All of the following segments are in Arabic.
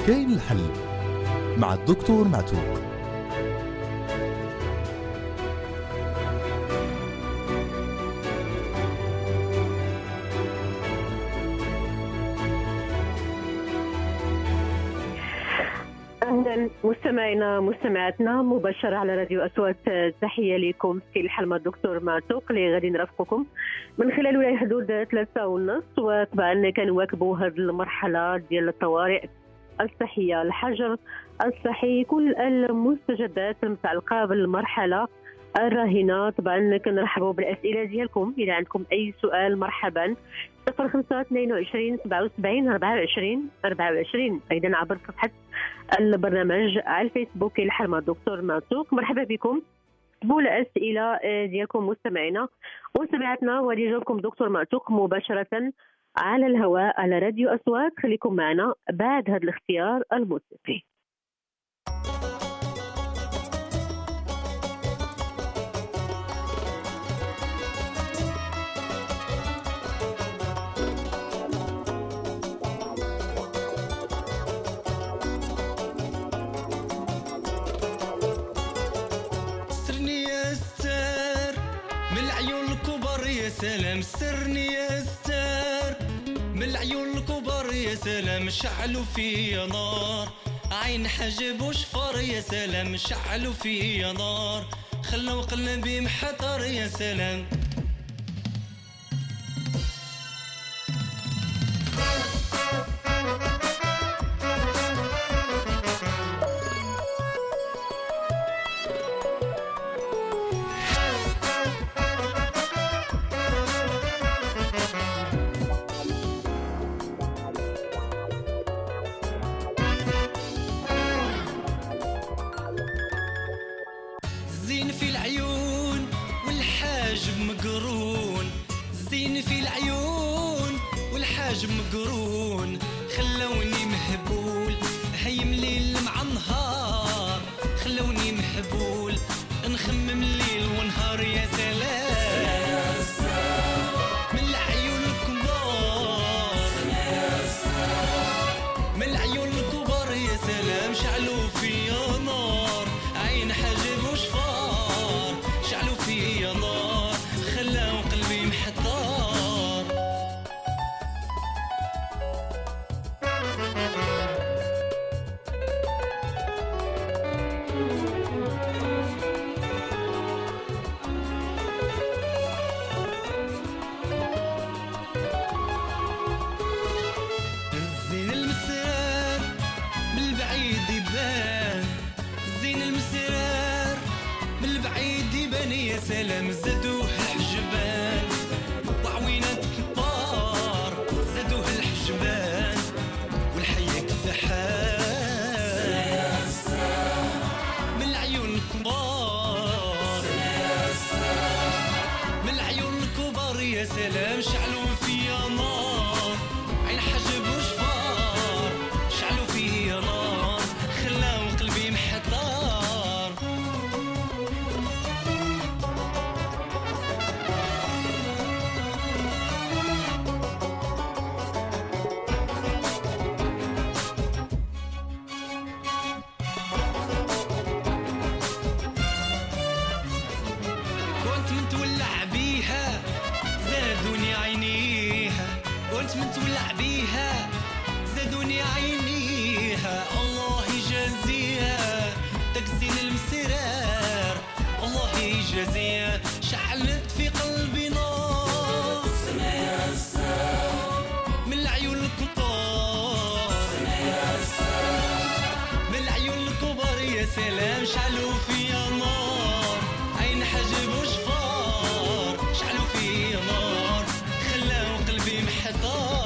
كاين الحل مع الدكتور معتوق. أهلا مستمعينا مستمعاتنا مباشرة على راديو أصوات. تحية لكم في الحلقة الدكتور معتوق اللي غادي نرافقكم من خلال ولاية حدود 3:30. وطبعا كنواكبوا هذه المرحلة ديال الطوارئ الصحية، الحجر الصحي، كل المستجدات المتعلقة بالمرحلة الراهنة. طبعا كنرحبوا بالأسئلة ديالكم، إذا عندكم أي سؤال مرحبا 0522 77 24 24. أيضا عبر صفحة البرنامج على الفيسبوك الحلقة الدكتور معتوق. مرحبا بكم، قبول أسئلة ديالكم مستمعينا ومستمعاتنا، وغادي يجاوبكم دكتور معتوق مباشرة على الهواء على راديو أصوات. خليكم معنا بعد هذا الاختيار الموسيقي. سلام سرني يا ستار من العيون الكبار، يا سلام شعلوا فيا نار، عين حجب وشفار، يا سلام شعلوا فيا نار، خلوا قلبي محتار، يا سلام. مقرون خلوني مهبول، هيم ليل مع نهار، خلوني مهبول نخمم ليل ونهار، يا سلام من العيون الكبار، من العيون الكبار، يا سلام شعلوا فيا نار، عين حجب وشفار، شعلوا فيا نار، خلاو قلبي محتار. سلام زادوه الحجبان وعوينات كبار، زادوه الحجبان والحياة كسحان من العيون الكبار، من العيون الكبار، يا سلام شعلوا فيا نار، عين حجب وشفار، شعلوا فيا نار، خلاو قلبي محتار. متولع بيها زادوني عينيها، الله يجازيها تكسين المسرار، الله يجازيها شعلت في قلبي نار، من العيون الكبار، من العيون الكبار، يا سلام شعلوا فيا نار، عين حجب وشفار، شعلوا فيا نار، خلاو قلبي محتار.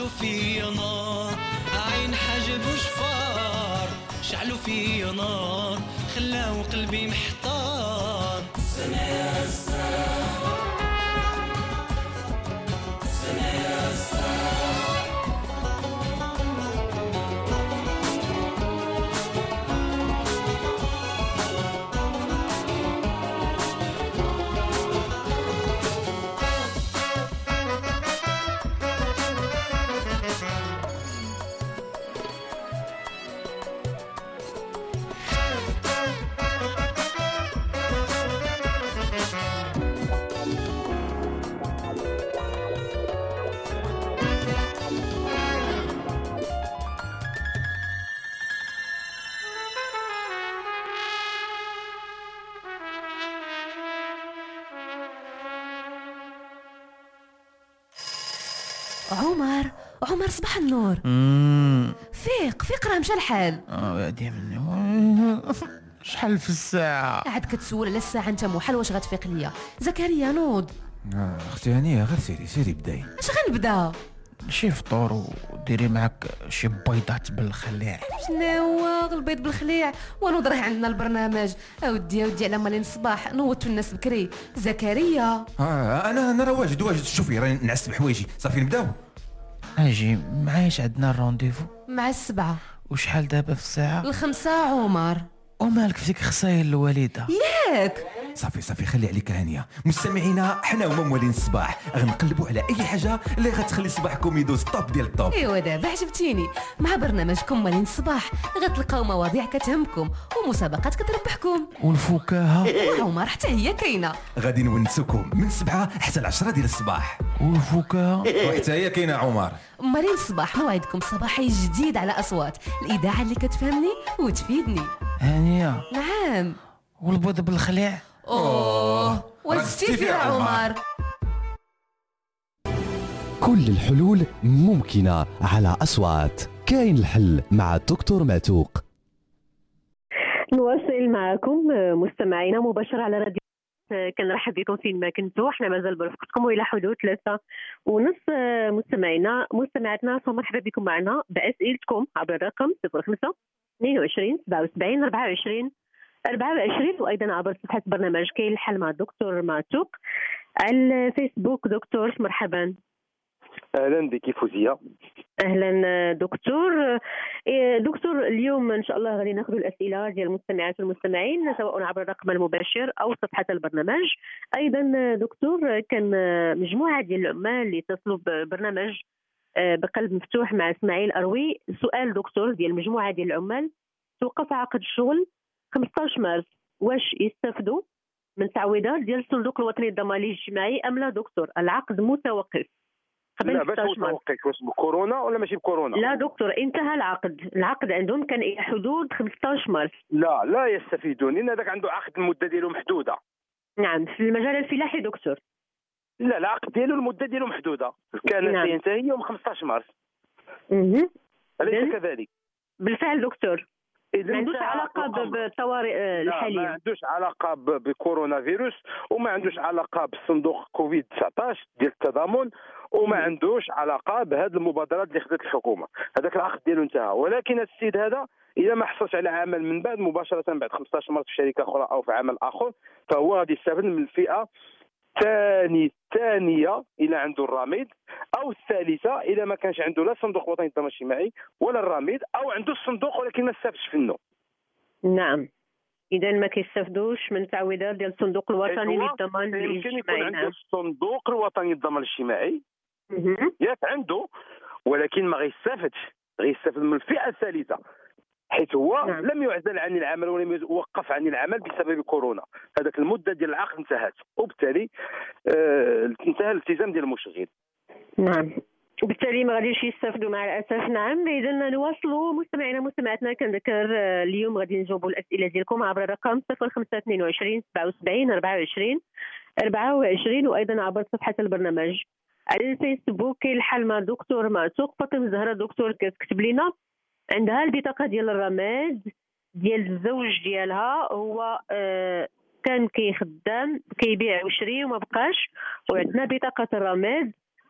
شعلوا فيا نار، عين حاجب وشفار شعلوا فيا نار، خلاو قلبي محتار. سنة يا عمر صباح النور. فيق راه مشى الحال. بعدي مني شحال في الساعة؟ قاعد كتسول على الساعة انت محال واش غتفيق ليا؟ زكريا نوض. اختي هانية غير سيري بداي. اش غنبدا؟ شي فطور وديري معاك شي بيضات بالخليع. شنو هو البيض بالخليع؟ ونوض راه عندنا البرنامج. اودي على مالين الصباح نوضوا الناس بكري. زكريا انا راه واجد شوفي راني نعس بحوايجي صافي نبداو. اجي معايش عندنا الرونديفو مع 7. وشحال دابا في الساعة؟ 5 عمر. ومالك في ديك خصايل الوالدة ياك صافي خلي عليك هانيه. مستمعينا حنا هما موالين الصباح غنقلبوا على اي حاجه اللي غتخلي صباحكم يدوز طوب ديال الطوب. ايوا دابا عجبتيني. مع برنامجكم موالين الصباح غتلقاو مواضيع كتهمكم ومسابقات كتربحكم والفكاهة وعمر حتى هي كاينه. غادي نونسوكم من 7 حتى ل 10 ديال الصباح. والفكاهة وحتى هي كاينه عمر. موالين الصباح موعدكم صباحي جديد على اصوات الاذاعه اللي كتفهمني وتفيدني. هانية نعم. والبيض بالخليع وزتي فيها عمر. كل الحلول ممكنة على أصوات. كاين الحل مع الدكتور معتوق. نواصل معكم مستمعينا مباشرة على راديو. كنرحب بكم فين ما كنتوا. احنا مازال برفقتكم والى حدود 3:30. مستمعينا مستمعاتنا فمرحبا بكم معنا بأسئلتكم عبر الرقم 05 22 77 24 وايضا عبر صفحه برنامج كاين الحل مع الدكتور معتوق على الفيسبوك. دكتور مرحبا. اهلا بك فوزيه. اهلا دكتور. دكتور اليوم ان شاء الله غادي ناخذ الاسئله ديال المستمعات والمستمعين سواء عبر الرقم المباشر او صفحه البرنامج. ايضا دكتور كان مجموعه ديال العمال اللي اتصلوا ببرنامج بقلب مفتوح مع اسماعيل اروي. سؤال دكتور ديال مجموعه ديال العمال: توقف عقد الشغل 15 مارس، واش يستافدوا من تعويضات ديال الصندوق الوطني الضماني الاجتماعي ام لا دكتور؟ العقد متوقف. لا باش متوقف واش بكورونا ولا ماشي بكورونا؟ لا دكتور انتهى العقد عندهم كان الى حدود 15 مارس. لا يستفيدون لان هذاك عنده عقد المده ديالو محدوده. نعم في المجال الفلاحي دكتور. لا العقد ديالو المده ديالو محدوده كانت نعم. ينتهي يوم 15 مارس. أليس كذلك؟ بالفعل دكتور. ما عندوش علاقه بالطوارئ الحاليه. ما عندوش علاقه بكورونا فيروس وما عندوش علاقه بالصندوق كوفيد 19 ديال التضامن وما عندوش علاقه بهذه المبادرات اللي خدت الحكومه. هذاك العقد ديالو انتهى. ولكن هذا السيد هذا اذا ما حصلش على عمل من بعد مباشره بعد 15 مارس في شركه اخرى او في عمل اخر فهو غادي يستافد من الفئه الثانيه الى عنده الرميد او الثالثه اذا ما كانش عنده لا صندوق وطني للضمان الاجتماعي ولا الرميد او عنده الصندوق ولكن ما استافدش منه. نعم اذا ما كيستافدوش من تعويضات ديال الصندوق الوطني للضمان الاجتماعي. يمكن يكون عنده الصندوق الوطني للضمان الاجتماعي ياك عنده ولكن ما غيستافدش. غيستافد من الفئه الثالثه حيث هو لم يعزل عن العمل ولم يوقف عن العمل بسبب كورونا. هذاك المده ديال العقد انتهت وبالتالي انتهى الالتزام ديال المشغل. نعم وبالتالي ما غاديش يستافدوا مع الاسف. نعم اذا نواصلوا مستمعينا مستمعاتنا. كنذكر اليوم غادي نجاوبوا الاسئله ديالكم عبر الرقم 0522 77 24 وايضا عبر صفحه البرنامج على الفيسبوك. كاين الحل مع الدكتور معتوق. فاطمه زهره دكتور كتكتب لنا عندها البطاقه ديال الرماد ديال الزوج ديالها هو كان كيخدم كيبيع ويشري وما بقاش وعندنا بطاقه الرماد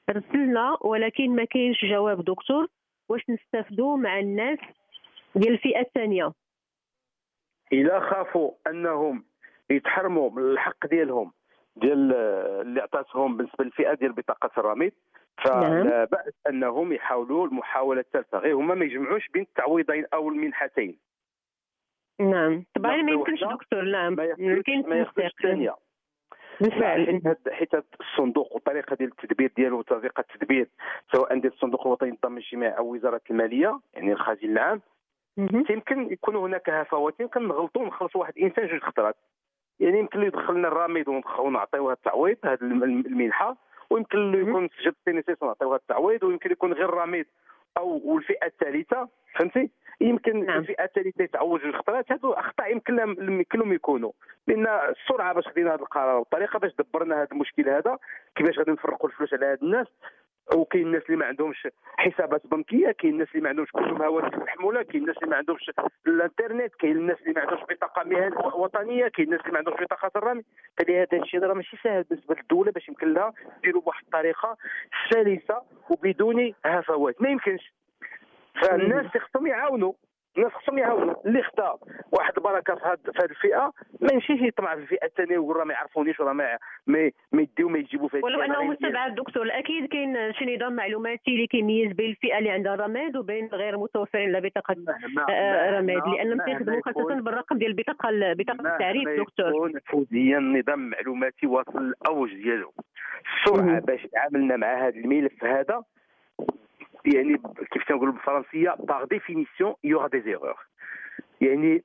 رسلنا ولكن ما كاينش جواب دكتور. واش نستافدوا مع الناس ديال الفئه الثانيه؟ الا خافوا انهم يتحرموا من الحق ديالهم ديال اللي عطاتهم بالنسبه للفئه ديال بطاقه الرميد، فلا باس انهم يحاولوا المحاوله الثالثه، غير هما ما يجمعوش بين التعويضين او المنحتين. نعم طبعا ما يمكنش دكتور. نعم ما يخصش الثانيه بالفعل، حيت الصندوق وطريقه ديال التدبير ديالو وطريقه التدبير سواء ديال الصندوق الوطني للضمان الاجتماعي او وزاره الماليه يعني الخزين العام، يمكن يكون هناك هفوات، يمكن نغلطوا ونخلصوا واحد الانسان جوج خطرات. يعني يمكن له يدخلنا الرميد ونعطيوه التعويض هذه المنحه، ويمكن له يكون سجل التنسيس ونعطيوه التعويض، ويمكن يكون غير الرميد او الفئه الثالثه، فهمتي؟ يمكن الفئه الثالثه يتعوج جوج خطرات. هادو اخطاء يمكن لهم يكونوا، لان السرعه باش خدينا هذا القرار والطريقه باش دبرنا هذا المشكل هذا، كيفاش غادي نفرقوا الفلوس على هاد الناس. وكاين الناس اللي ما عندهمش حسابات بنكيه، كاين الناس اللي ما عندهمش كتب هواتف محموله، كاين الناس اللي ما عندهمش الانترنت، كاين الناس اللي ما عندهمش بطاقه مهن وطنيه، كاين الناس اللي ما عندهمش بطاقه الرمي. فلهذا الشيء راه ماشي سهل بالنسبه للدوله باش يمكن لها ديروا بواحد الطريقه سلسه وبدون هفوات. ما يمكنش. فالناس خصهم يعاونوا، اللي خدا واحد البركه في هذه الفئه ما يمشيش يطمع في الفئه الثانيه ويقول راه ما يعرفونيش ولا ما يديو ما يجيبوا في هذه. ولو انه مستبعد دكتور، اكيد كاين شي نظام معلوماتي اللي كيميز بين الفئه اللي عندها رماد وبين غير متوفرين لا بطاقه رماد، لان تيخدموا خاصه بالرقم ديال بطاقه التعريف دكتور. يكون فوزيا النظام المعلوماتي واصل الاوج ديالو. السرعه باش تعاملنا مع هذا الملف هذا، يعني كيف تنقولوا بالفرنسيه باغ ديفينيسيون يوغ دي زيرور. يعني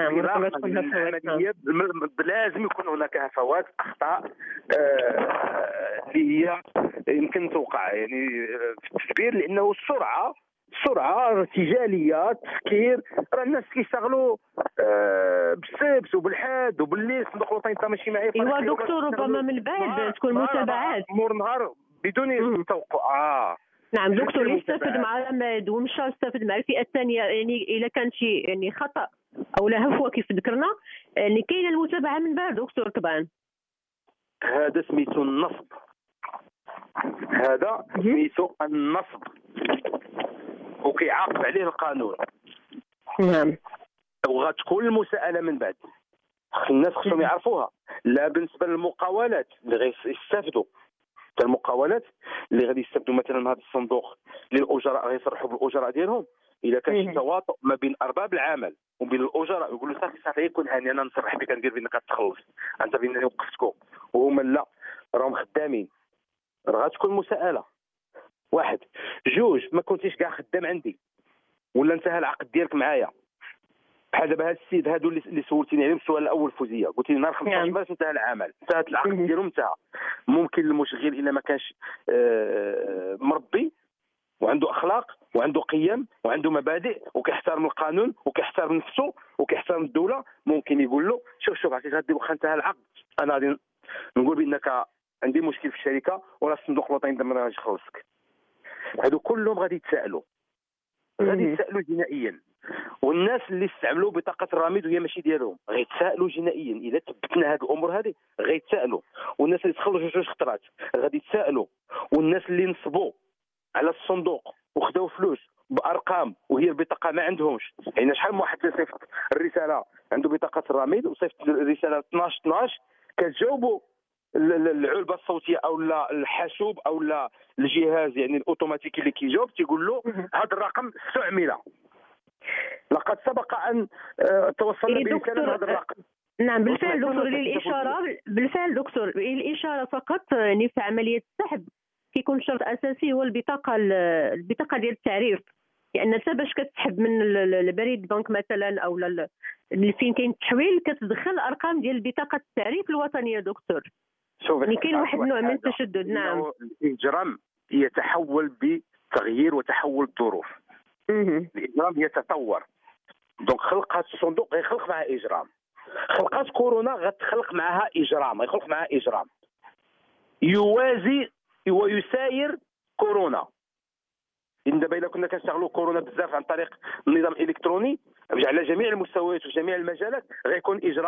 لازم يكون هناك هفوات، اخطاء اللي هي يمكن توقع يعني في التدبير، لانه السرعه ارتجاليه التفكير، راه الناس كيشتغلوا بالسبت وبالحد وبالليل. الصندوق الوطني للضمان الاجتماعي ايوا دكتور ربما من بعد تكون متابعات مور نهار بدون توقع. نعم دكتور، اللي استفد مع رماد ومشى استفد مع الفئه الثانيه، يعني الا كان شي يعني خطا او لا هفوه كيف ذكرنا، يعني كاينه المتابعه من بعد دكتور طبعا. هذا سميتو النصب، وكيعاقب عليه القانون. نعم. وغتكون المساءله من بعد. الناس خصهم يعرفوها، لا بالنسبه للمقاولات اللي غيستافدوا، المقاولات اللي غادي يستافدوا مثلا من هذا الصندوق للاجراء، غيصرحوا بالاجراء ديالهم. اذا كان شي تواطؤ ما بين ارباب العمل وبين الاجراء، يقولوا صافي يكون هاني انا نصرح بك ندير بانك تخلص انت بانني وقفتكم، وهما لا راهم خدامين، راه غتكون مساءله. واحد جوج، ما كنتيش كاع خدام عندي ولا انتهى العقد ديالك معايا، بحال دابا هاد السيد هادو اللي سولتيني عليهم السؤال الاول فوزيه، قلت لي نهار 15 مارس انتهى العمل، انتهت العقد ديالهم انتهى. ممكن المشغل الا ما كانش مربي وعنده اخلاق وعنده قيم وعنده مبادئ وكيحترم القانون وكيحترم نفسه وكيحترم الدوله، ممكن يقول له شوف عرفتي غادي واخا انتهى العقد انا غادي نقول بانك عندي مشكل في الشركه ولا الصندوق الوطني للضمان غادي يخلصك. هادو كلهم غادي يتسائلوا جنائيا. والناس اللي استعملوا بطاقه الرميد وهي ماشي ديالهم غيتسائلوا جنائيا. اذا ثبتنا هذه الامور هذه غيتسائلوا. والناس اللي تخلصوا جوج خطرات غادي يتسائلوا. والناس اللي نصبوا على الصندوق وخداو فلوس بارقام وهي البطاقه ما عندهمش، يعني شحال من واحد صيفط الرساله عنده بطاقه الرميد وصيفط الرساله 12 كتجاوبوا العلبه الصوتيه او لا الحاسوب او لا الجهاز يعني الاوتوماتيكي اللي كيجاوب تيقول له هذا الرقم استعمل. لقد سبق ان توصلنا برساله هذا الرقم. نعم بالفعل دكتور، الاشاره فقط يعني في عمليه السحب كيكون شرط اساسي هو البطاقه ديال التعريف، لان حتى باش كتسحب من البريد بنك مثلا او اللي فين كاين التحويل كتدخل الارقام ديال بطاقه التعريف الوطنيه دكتور. يعني كاين واحد النوع من التشدد. نعم الاجرام يتحول بتغيير وتحول الظروف. الاجرام يتطور. دونك خلقات الصندوق غيخلق معها اجرام، خلقات كورونا غتخلق معها اجرام، غيخلق معها اجرام يوازي ويساير كورونا. إن دابا إلا كنا كنشتغلوا كورونا بزاف عن طريق النظام الالكتروني على جميع المستويات وجميع المجالات غيكون اجرام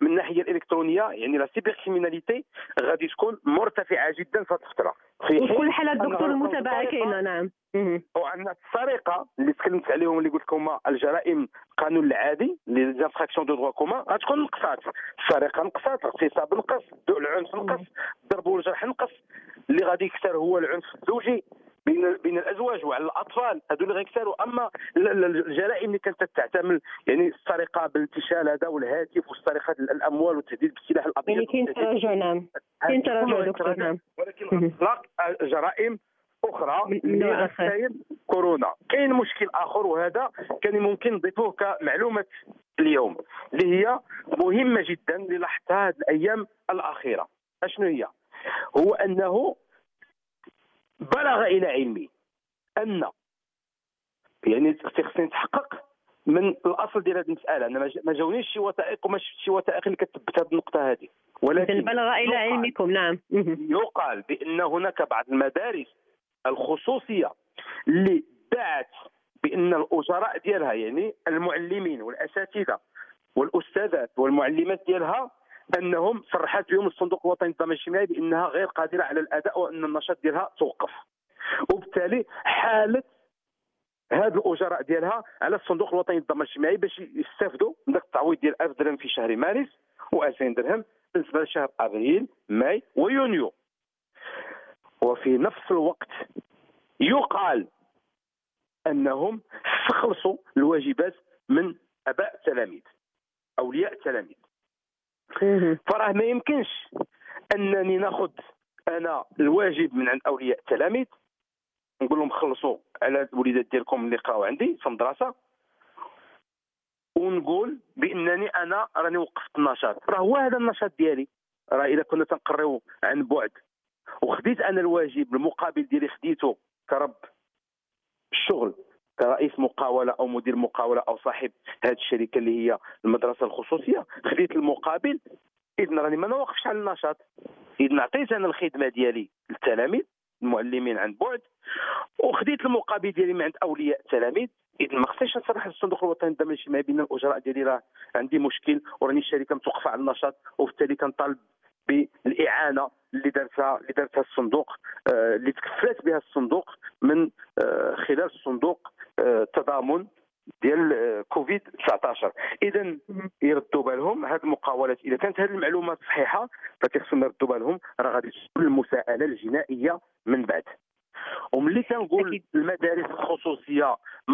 من الناحيه الالكترونيه يعني لا سيبر كريميناليتي غادي تكون مرتفعه جدا في هذه الفتره. وفي كل حالات دكتور المتابعه كاينه. نعم. وعندنا السرقه اللي تكلمت عليهم اللي قلت لكم الجرائم القانون العادي لي زانفراكسيون دو دروا كومان غتكون نقصات. السرقه نقصات، الاغتصاب نقص، العنف نقص، الضرب والجرح نقص. اللي غادي يكثر هو العنف الزوجي بين الازواج وعلى الاطفال، هذو اللي غيكثروا. اما الجرائم اللي كانت تعتمد يعني السرقه بالانتشال هذا والهاتف والسرقه الاموال والتهديد بالسلاح الابيض يعني كاين تراجع. نعم كاين تراجع دكتور. نعم ولكن اطلاق جرائم اخرى اللي غتساير كورونا. كاين مشكل اخر وهذا كان ممكن نضيفوه كمعلومه اليوم اللي هي مهمه جدا اللي لاحظتها هذه الايام الاخيره. اشنو هي؟ هو انه بلغ الى علمي ان يعني خصني نتحقق من الاصل ديال هذه المساله. انا ما جاونيش شي وثائق وما شفت شي وثائق اللي كتثبت هذه النقطه هذه، ولكن بلغ الى علمكم. نعم. يقال بان هناك بعض المدارس الخصوصيه اللي ادعت بان الاجراء ديالها يعني المعلمين والاساتذه والاستاذات والمعلمات ديالها انهم صرحت بهم الصندوق الوطني للضمان الاجتماعي بانها غير قادره على الاداء وان النشاط ديالها توقف، وبالتالي حالت هذه الاجراء ديالها على الصندوق الوطني للضمان الاجتماعي باش يستافدوا من ذاك التعويض ديال 1000 درهم في شهر مارس و2000 درهم بالنسبه لشهر ابريل ماي ويونيو. وفي نفس الوقت يقال انهم استخلصوا الواجبات من اباء التلاميذ اولياء التلاميذ. فراه ما يمكنش انني ناخذ انا الواجب من عند اولياء التلاميذ نقول لهم خلصوا على الوليدات ديالكم اللي قراو عندي في المدرسه ونقول بانني انا راني وقفت النشاط. راه هو هذا النشاط ديالي. راه اذا كنا تنقريو عن بعد وخديت انا الواجب المقابل ديالي خديته كرب الشغل كرئيس مقاوله او مدير مقاوله او صاحب هذه الشركه اللي هي المدرسه الخصوصيه، خديت المقابل اذن راني ما نوقفش على النشاط. اذن عطيت انا الخدمه ديالي للتلاميذ المعلمين عن بعد وخديت المقابل ديالي من عند اولياء التلاميذ. اذن ما خصنيش نصرح للصندوق الوطني للضمان الاجتماعي بان الاجراء ديالي راه عندي مشكل وراني الشركه متوقفه على النشاط، وبالتالي كنطالب بالاعانه اللي دارتها الصندوق اللي تكفلت بها الصندوق من خلال الصندوق التضامن ديال كوفيد 19. اذا يردوا بالهم هذه المقاولات. اذا كانت هذه المعلومات صحيحه فكيخصنا يردوا بالهم راه غادي تكون المساءله الجنائيه من بعد. وملي كنقول المدارس الخصوصيه ما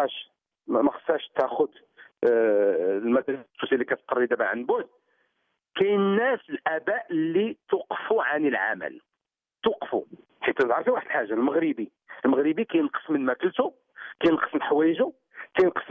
خصهاش تاخذ المدارس الخصوصيه اللي كتقري دابا عن بعد، كاين ناس الاباء اللي توقفوا عن العمل توقفوا. حيت تعرفي واحد الحاجه، المغربي كينقص من ماكلته، كينقص من حوايجه، كينقص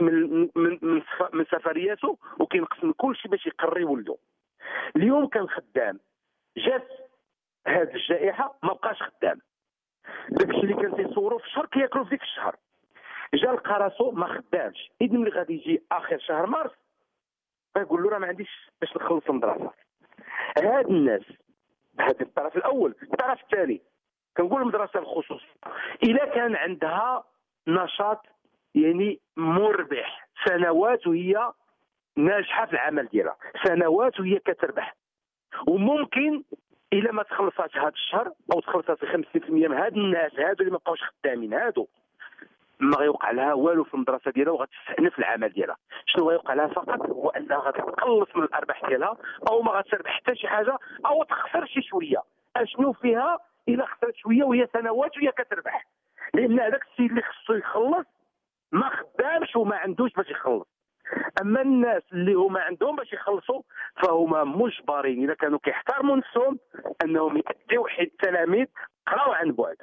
من سفرياته، وكينقص من كل شيء باش يقري ولده. اليوم كان خدام، جات هذه الجائحه ما بقاش خدام، داكشي اللي كان تيصوروا في الشهر كياكلوا في ديك الشهر. جا لقى راسو ما خدامش. اذا ملي غادي يجي اخر شهر مارس غيقول له راه ما عنديش باش نخلص المدرسه. هاد الناس، هذا الطرف الاول. الطرف الثاني كنقول المدرسه الخصوصيه اذا كان عندها نشاط يعني مربح سنوات وهي ناجحه في العمل ديالها، سنوات وهي كتربح، وممكن الا ما تخلصاتش هذا الشهر او تخلصات 50% من هاد الناس هادو اللي ما بقاوش خدامين هادو ما غيوقع لها والو في المدرسه ديالها وغتستأنف العمل ديالها. شنو غيوقع لها فقط هو انها غتقلص من الارباح ديالها او ما غتربح حتى شي حاجه او تخسر شي شويه. اشنو فيها الا خسرت شويه وهي سنوات وهي كتربح؟ لان هذاك السيد اللي خصو يخلص ما خدامش وما عندوش باش يخلص. اما الناس اللي هما عندهم باش يخلصوا فهما مجبرين اذا كانوا كيحترموا نفسهم انهم يأديو حيت التلاميذ قراو عن بعد.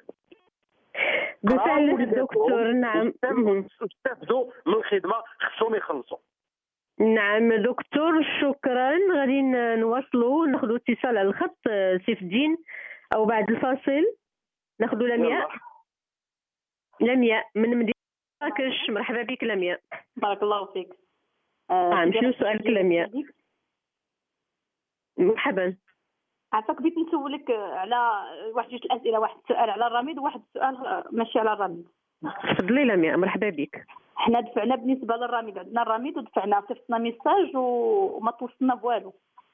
بالفعل دكتور. نعم استفدوا من الخدمه خصهم يخلصوا. نعم دكتور شكرا. غادي نواصلوا ناخذوا اتصال على الخط. سيف الدين او بعد الفاصل ناخذوا لمياء من مدينه مراكش. مرحبا بك لمياء. بارك الله فيك. شنو سؤالك لمياء؟ مرحبا. عافاك بغيت نسولك على واحد جوج الاسئله، واحد السؤال على الرميد وواحد السؤال ماشي على الرميد. تفضلي لمياء. مرحبا بك. حنا دفعنا بالنسبه للرميد، عندنا الرميد ودفعنا صيفطنا ميساج وما توصلنا بوالو.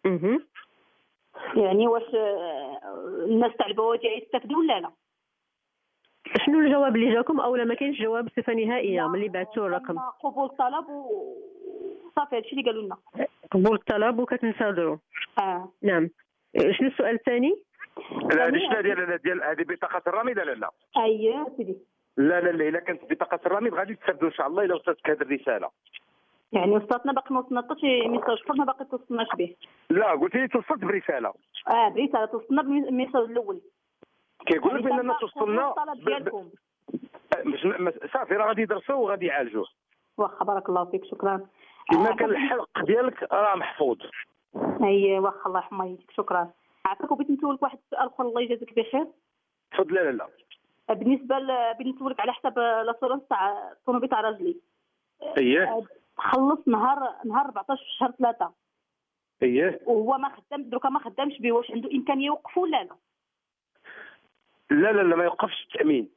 يعني واش الناس تاع البوادي يستافدوا ولا لا؟ شنو الجواب اللي جاكم اولا ما كاينش جواب بصفه نهائيه ملي بعثتوا الرقم؟ قبول الطلب وصافي هادشي اللي قالوا لنا. قبول الطلب وكتنتظروا. نعم. شنو السؤال الثاني؟ لا هذه ديال هذه بطاقه الرميد لا اييه سيدي. لا الا كانت بطاقه الرميد غادي تستافدوا ان شاء الله الا وصلتك هذه الرساله. يعني وصلتنا باقي ما وصلنا حتى شي ميساج ما باقي توصلناش به. لا قلت لي توصلت برساله. برساله توصلنا بالميساج الاول. كيقول لك باننا توصلنا ديالكم. صافي راه غادي يدرسوا وغادي يعالجوه. واخا بارك الله فيك شكرا. كما كان الحق ديالك راه محفوظ. اي واخا الله يرحم والديك شكرا. عافاك وبغيت نسولك واحد السؤال اخر الله يجازيك بخير. تفضل. لا بالنسبه بغيت نسولك على حساب لاسورانس تاع الطوموبيل تاع راجلي. اييه. خلص نهار 14 شهر 3. اييه. وهو ما خدام دروكا ما خدامش به، واش عنده امكانيه يوقف ولا لا؟ لا ما يوقفش التامين.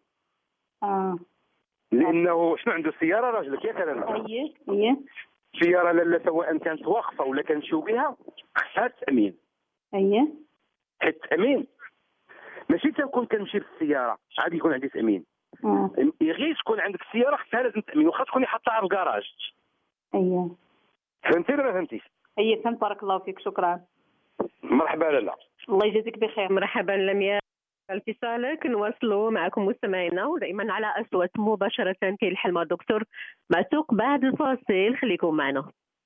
لانه شنو عنده سياره راجلك ياك لا؟ اييه. سياره لا سواء كانت واقفه ولا كنمشيو بها خصها التامين. اييه. حيت التامين ماشي تنكون كنمشي بالسياره عادي يكون عندي تامين. غير تكون عندك السياره خصها لازم تامين واخا تكوني حاطها في الكراج. اييه. فهمتي ولا ما فهمتيش؟ اييه فهمت بارك الله فيك شكرا. مرحبا لالا. الله يجازيك بخير. مرحبا لمياء. اتصالك نواصلوا معكم مستمعينا ودائما على أصوات مباشرة كاين الحل مع الدكتور معتوق بعد الفاصل. خليكم معنا.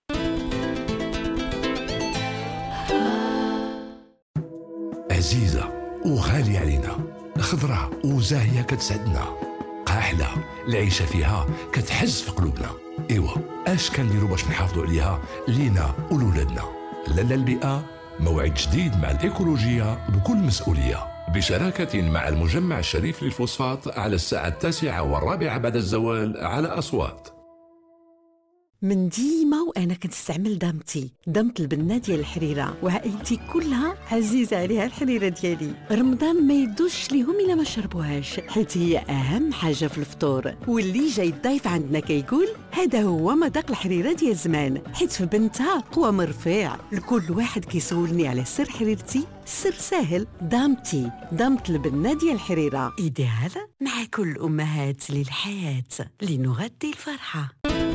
عزيزة وغالية علينا، خضرة وزاهية كتسعدنا، قاحلة العيشة فيها كتحز في قلوبنا. ايوا اش كنديروا باش نحافظوا عليها لينا ولولادنا؟ لالا البيئة موعد جديد مع الإيكولوجية بكل مسؤولية، بشراكة مع المجمع الشريف للفوسفات على الساعة 9:15 بعد الزوال على أصوات. من ديما وانا كنستعمل دامتي، دامت البنه ديال الحريره، وعائلتي كلها عزيزه عليها الحريره ديالي. رمضان ما يدوش ليهم الا ما شربوهاش، حيت هي اهم حاجه في الفطور. واللي جاي الضيف عندنا كيقول هذا هو مذاق الحريره ديال زمان، حيت في بنتها قوام رفيع. الكل واحد كيسولني على سر حريرتي، السر ساهل، دامتي، دامت البنه ديال الحريره، ايديال مع كل الامهات للحياه لنغذي الفرحه.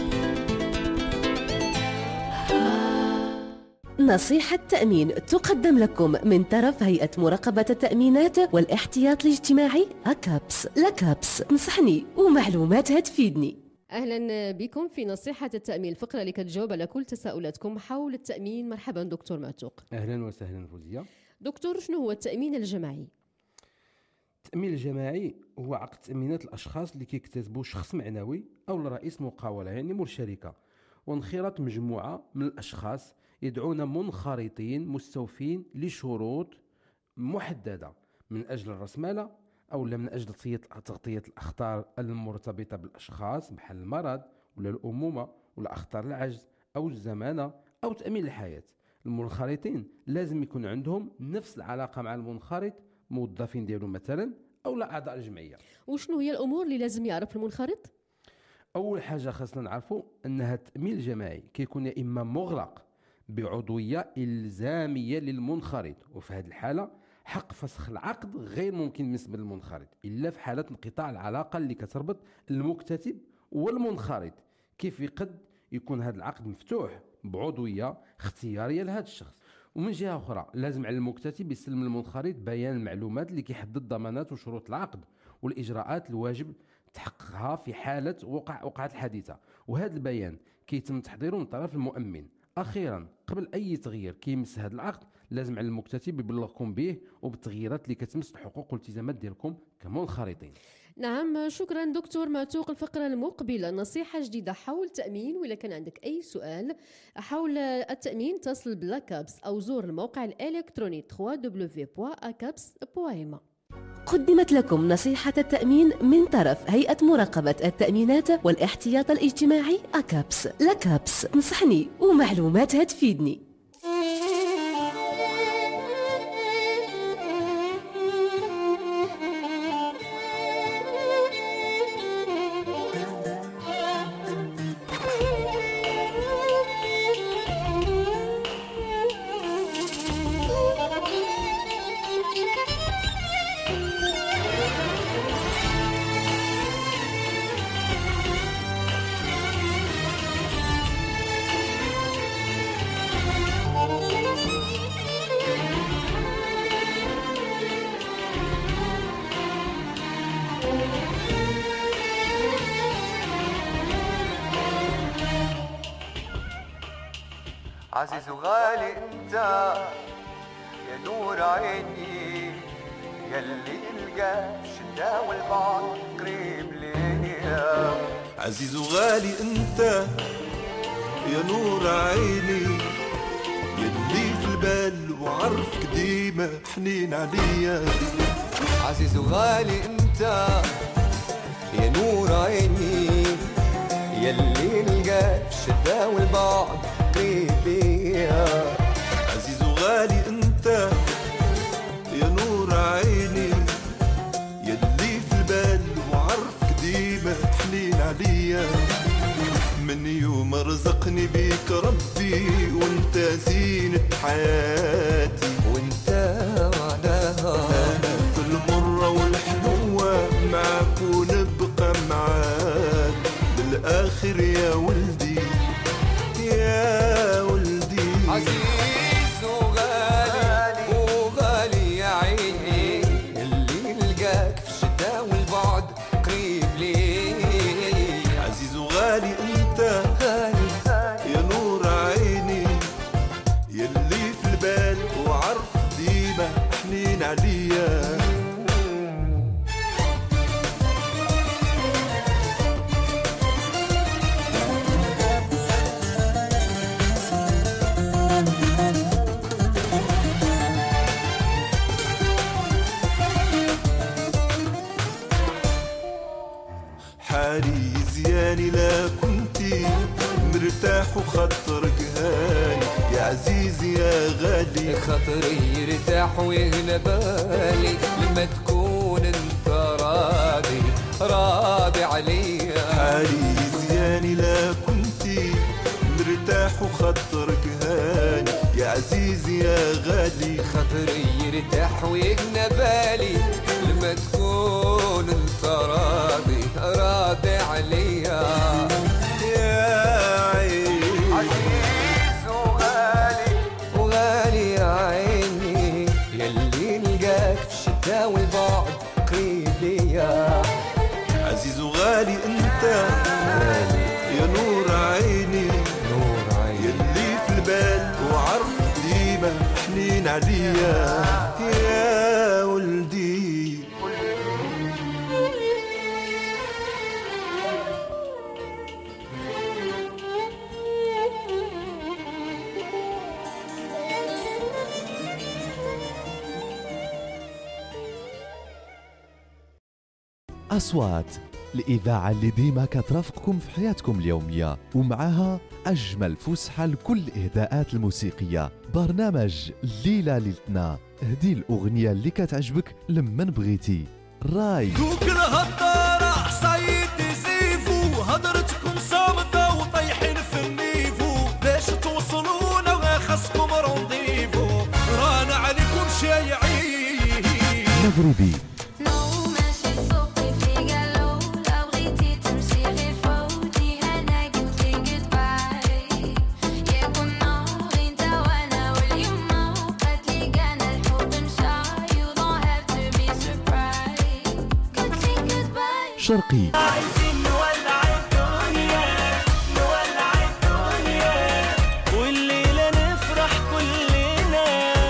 نصيحة تأمين تقدم لكم من طرف هيئة مراقبة التأمينات والاحتياط الاجتماعي أكابس. لكابس تنصحني ومعلوماتها تفيدني. أهلا بكم في نصيحة التأمين، الفقرة اللي كتجاوب على كل تساؤلاتكم حول التأمين. مرحبا دكتور معتوق. أهلا وسهلا فوزية. دكتور، شنو هو التأمين الجماعي؟ التأمين الجماعي هو عقد تأمينات الأشخاص اللي كيكتسبوا شخص معنوي أو رئيس مقاولة يعني مول شركة، وانخراط مجموعة من الأشخاص يدعون منخرطين مستوفين لشروط محددة من أجل الرأسمالة أو من أجل تغطية الأخطار المرتبطة بالأشخاص بحال المرض ولا الأمومة ولا أخطار العجز أو الزمانة أو تأمين الحياة. المنخرطين لازم يكون عندهم نفس العلاقة مع المنخرط، موظفين ديالو مثلا أو لا أعضاء الجمعية. وشنو هي الأمور اللي لازم يعرف المنخرط؟ أول حاجة خاصنا نعرفوا أنها التأمين الجماعي كيكون يا إما مغلق بعضوية إلزامية للمنخرط، وفي هذه الحالة حق فسخ العقد غير ممكن بالنسبة للمنخرط إلا في حالة انقطاع العلاقة اللي كتربط المكتتب والمنخرط. كيف قد يكون هذا العقد مفتوح بعضوية اختيارية لهذا الشخص. ومن جهة أخرى لازم على المكتتب يسلم المنخرط بيان المعلومات اللي كيحدد ضمانات وشروط العقد والإجراءات الواجب تحققها في حالة وقعت الحادثة، وهذا البيان كيتم تحضيره من طرف المؤمن. أخيرا قبل أي تغيير كيمس هذا العقد لازم على المكتتب يبلغكم به وبالتغييرات اللي كتمس الحقوق والالتزامات ديالكم كمنخرطين. نعم شكرا دكتور معتوق. الفقرة المقبلة نصيحة جديدة حول التأمين، وإذا كان عندك أي سؤال حول التأمين اتصل بلاكابس أو زور الموقع الإلكتروني www.akaps.ma. قدمت لكم نصيحة التأمين من طرف هيئة مراقبة التأمينات والاحتياط الاجتماعي أكابس. لكابس تنصحني ومعلوماتها تفيدني. عزيز وغالي انت يا نور عيني يلي القى في الشتا والبعد قريب ليا. عزيز وغالي انت يا نور عيني يلي في البال وعرفك ديما حنين عليا. عزيز وغالي انت يا نور عيني يلي القى في الشتا والبعد قريب ليا. عزيز وغالي انت يا نور عيني يلي في البال وعرفك ديما حنين عليا. من يوم رزقني بيك ربي وانت زينة حياتي وانت معناها انا في المرة والحلوة معك ونبقى معاك للآخر يا ولدي يا ولدي. عزيز وغالي وغالي يا عيني اللي لقاك في الشتا والبعد قريب لي. عزيز وغالي انت يا نور عيني يلي في البال وعرف ديما حنين عليا. حالي زياني لا كنتي مرتاح وخاطرك هاني يا عزيزي يا غالي. خاطري يرتاح ويغلى بالي لما تكون انت راضي راضي عليا. حالي زياني لا كنتي مرتاح وخاطرك هاني يا عزيزي يا غالي. خاطري يرتاح ويغنى بالي لما تكون انت راضي راضي عليا يا عيني. عزيز وغالي وغالي يا عيني يلي لقاك في الشتا والبعد قريب ليا. عزيز وغالي انت يا نور عيني يلي في البال وعرف ديما حنين عليا يا ولدي. أصوات الإذاعة اللي ديما كترافقكم في حياتكم اليومية ومعها أجمل فسحة لكل الإهداءات الموسيقية. برنامج ليلة ليلتنا، هدي الأغنية اللي كتعجبك لمن بغيتي. راي دوك الهضارة عصايتي زيفو هضرتكم صامتة وطيحين في النيفو باش توصلونا وخاصكم رونديفو رانا عليكم شايعين. مغربي شرقي عايزين نولع الدنيا نولع الدنيا والليلة نفرح كلنا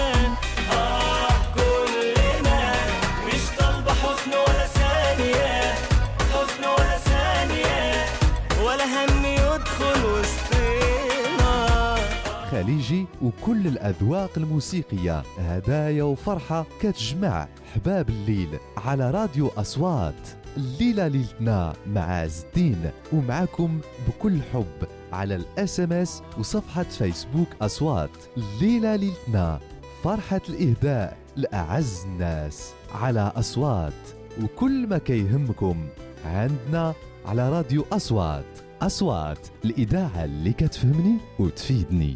كلنا مش طالبة حزن ولا ثانية حزن ولا ثانية ولا هم يدخل وسطنا. خليجي وكل الأذواق الموسيقية، هدايا وفرحة كتجمع حباب الليل على راديو أصوات. الليلة ليلتنا مع عز الدين ومعكم بكل حب على الSMS وصفحة فيسبوك أصوات. الليلة ليلتنا فرحة الإهداء لأعز الناس على أصوات، وكل ما كيهمكم عندنا على راديو أصوات. أصوات الإذاعة اللي كتفهمني وتفيدني.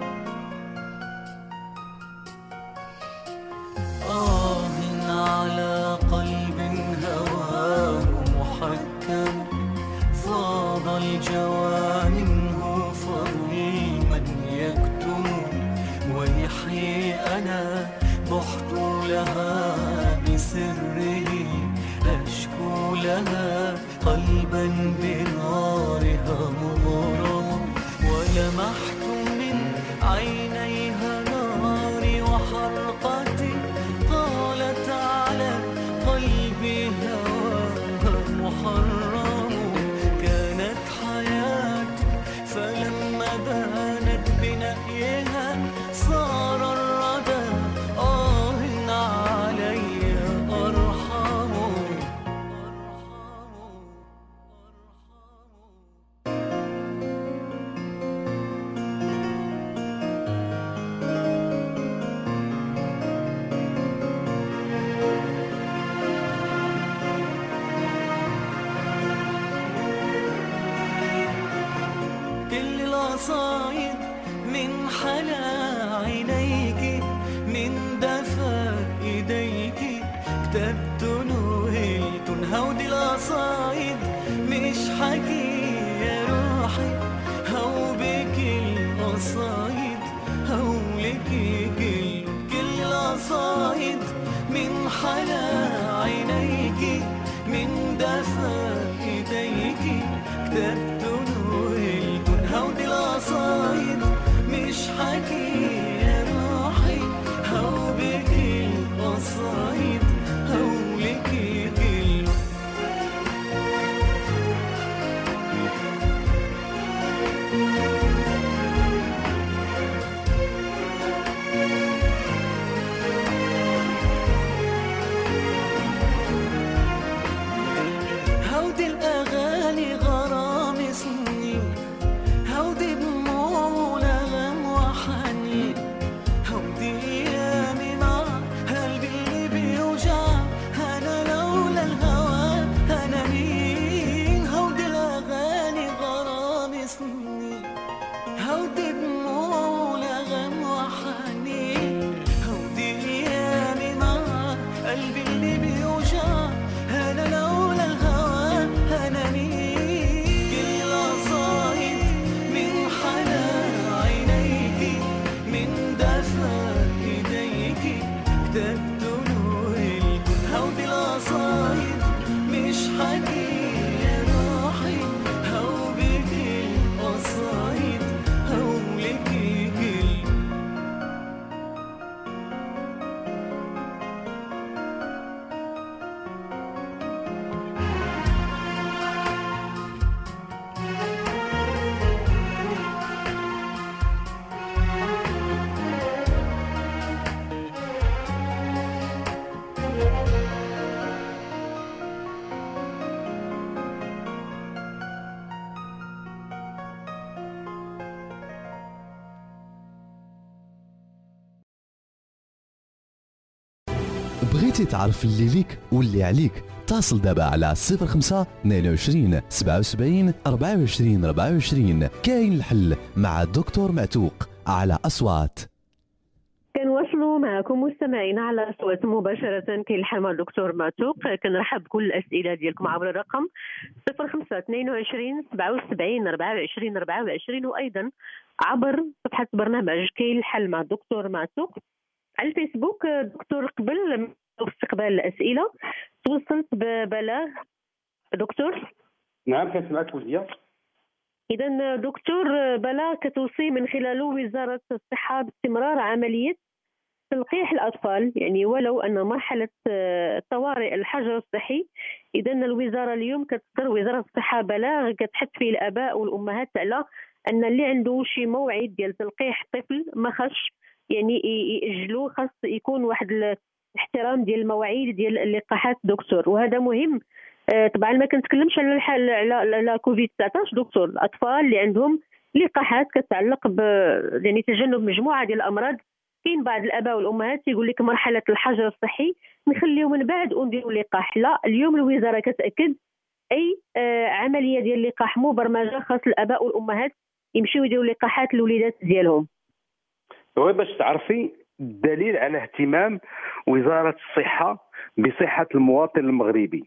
على بحط لها بسره أشكو لها قلبا بنارها مغرم ولمحت من عينيها ناري وحرقتي قالت على قلبي هواها محرم كانت حياتي فلما بانت بنأيها صار الردى علي أرحم كل القصايد من حلا عينيك من دفا ايديك كتبت نهلت هودي القصايد مش حكي يا روحي هو بك القصايد هولك كل القصايد من حلا عينيك من دفا ايديك كتبت نهلت هودي القصايد مش حكي يا روحي هو بك القصايد هولك هودي الأغاني غرام سنين هودي دموع ونغم وحنين هودي أيامي مع قلبي اللي بيوجع أنا لولا الهوى أنا مين هودي الأغاني غرام سنين هودي دموع ونغم وحنين هودي أيامي مع قلبي اللي بيوجع أنا لولا الهوى أنا مين كل قصايد من حلا عينيك من دفا إيديك كتبت نهلت هودي القصايد مش حكي يا روحي هو بك القصايد هولك بغيتي تعرف اللي ليك واللي عليك اتصل دابا على 05 22 77 24 24. كاين الحل مع الدكتور معتوق على أصوات. كنواصلوا معكم مستمعينا على أصوات مباشرة كالحال مع الدكتور معتوق. كنرحب بكل الأسئلة ديالكم عبر الرقم 05 22 77 24 24 وأيضا عبر صفحة برنامج كالحال مع الدكتور معتوق على الفيسبوك. دكتور قبل استقبال الأسئلة توصلت ببلاغ دكتور. نعم كنسمعك وليا. إذا دكتور بلاغ كتوصي من خلاله وزارة الصحة باستمرار عملية تلقيح الأطفال يعني ولو أن مرحلة طوارئ الحجر الصحي. إذا الوزارة اليوم كتصدر وزارة الصحة بلاغ كتحث فيه الآباء والأمهات على أن اللي عنده شي موعد ديال تلقيح طفل ما خاصش يعني يأجلوه، خاص يكون واحد الاحترام ديال المواعيد ديال اللقاحات دكتور. وهذا مهم. طبعا ما كنتكلمش على الحال على كوفيد 19 دكتور، الأطفال اللي عندهم لقاحات كتعلق ب يعني تجنب مجموعة ديال الأمراض. كاين بعض الآباء والأمهات يقول لك مرحلة الحجر الصحي نخليو من بعد ونديروا اللقاح. لا، اليوم الوزارة كتأكد أي عملية ديال اللقاح مبرمجة خاص الآباء والأمهات يمشيو يديروا لقاحات الوليدات ديالهم. هو باش تعرفي الدليل على اهتمام وزارة الصحة بصحة المواطن المغربي.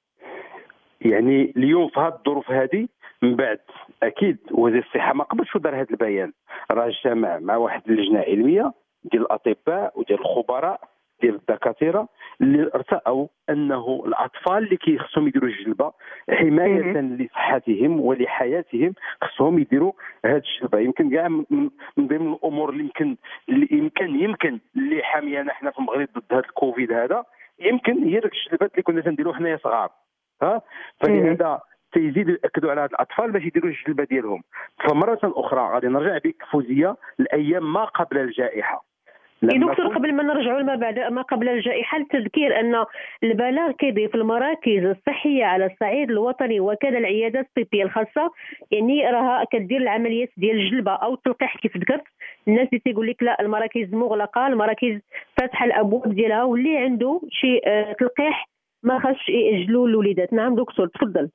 يعني اليوم في هذه الظروف هذه من بعد اكيد وزير الصحه ما قبلش ودار هذا البيان، راه اجتمع مع واحد اللجنه علميه ديال الاطباء وديال الخبراء ديال الدكاتره اللي ارتأوا انه الاطفال اللي كيخصهم يديروا الجلبه حمايه لصحتهم ولحياتهم خصهم يديروا هذه الجلبه. يمكن كاع من ضمن الامور اللي يمكن اللي حاميانا حنا في المغرب ضد هذا الكوفيد هذا يمكن هي ديك الجلبات اللي كنا تنديروا حنايا صغار. فلهذا تيزيدوا ياكدوا على هاد الاطفال باش يديروا الجلبه ديالهم. فمره اخرى غادي نرجع بك فوزيه الايام ما قبل الجائحه. دكتور قبل ما نرجعوا ما قبل الجائحه، التذكير ان البلاغ كيضيف المراكز الصحيه على الصعيد الوطني وكذا العيادات الطبيه الخاصه، يعني راها كدير العمليات ديال الجلبه او التلقيح كيف ذكرت. الناس اللي تيقول لك لا المراكز مغلقه، المراكز فاتحه الابواب ديالها، واللي عنده شي تلقيح ما خاصش يأجلوا الوليدات. نعم دكتور تفضل.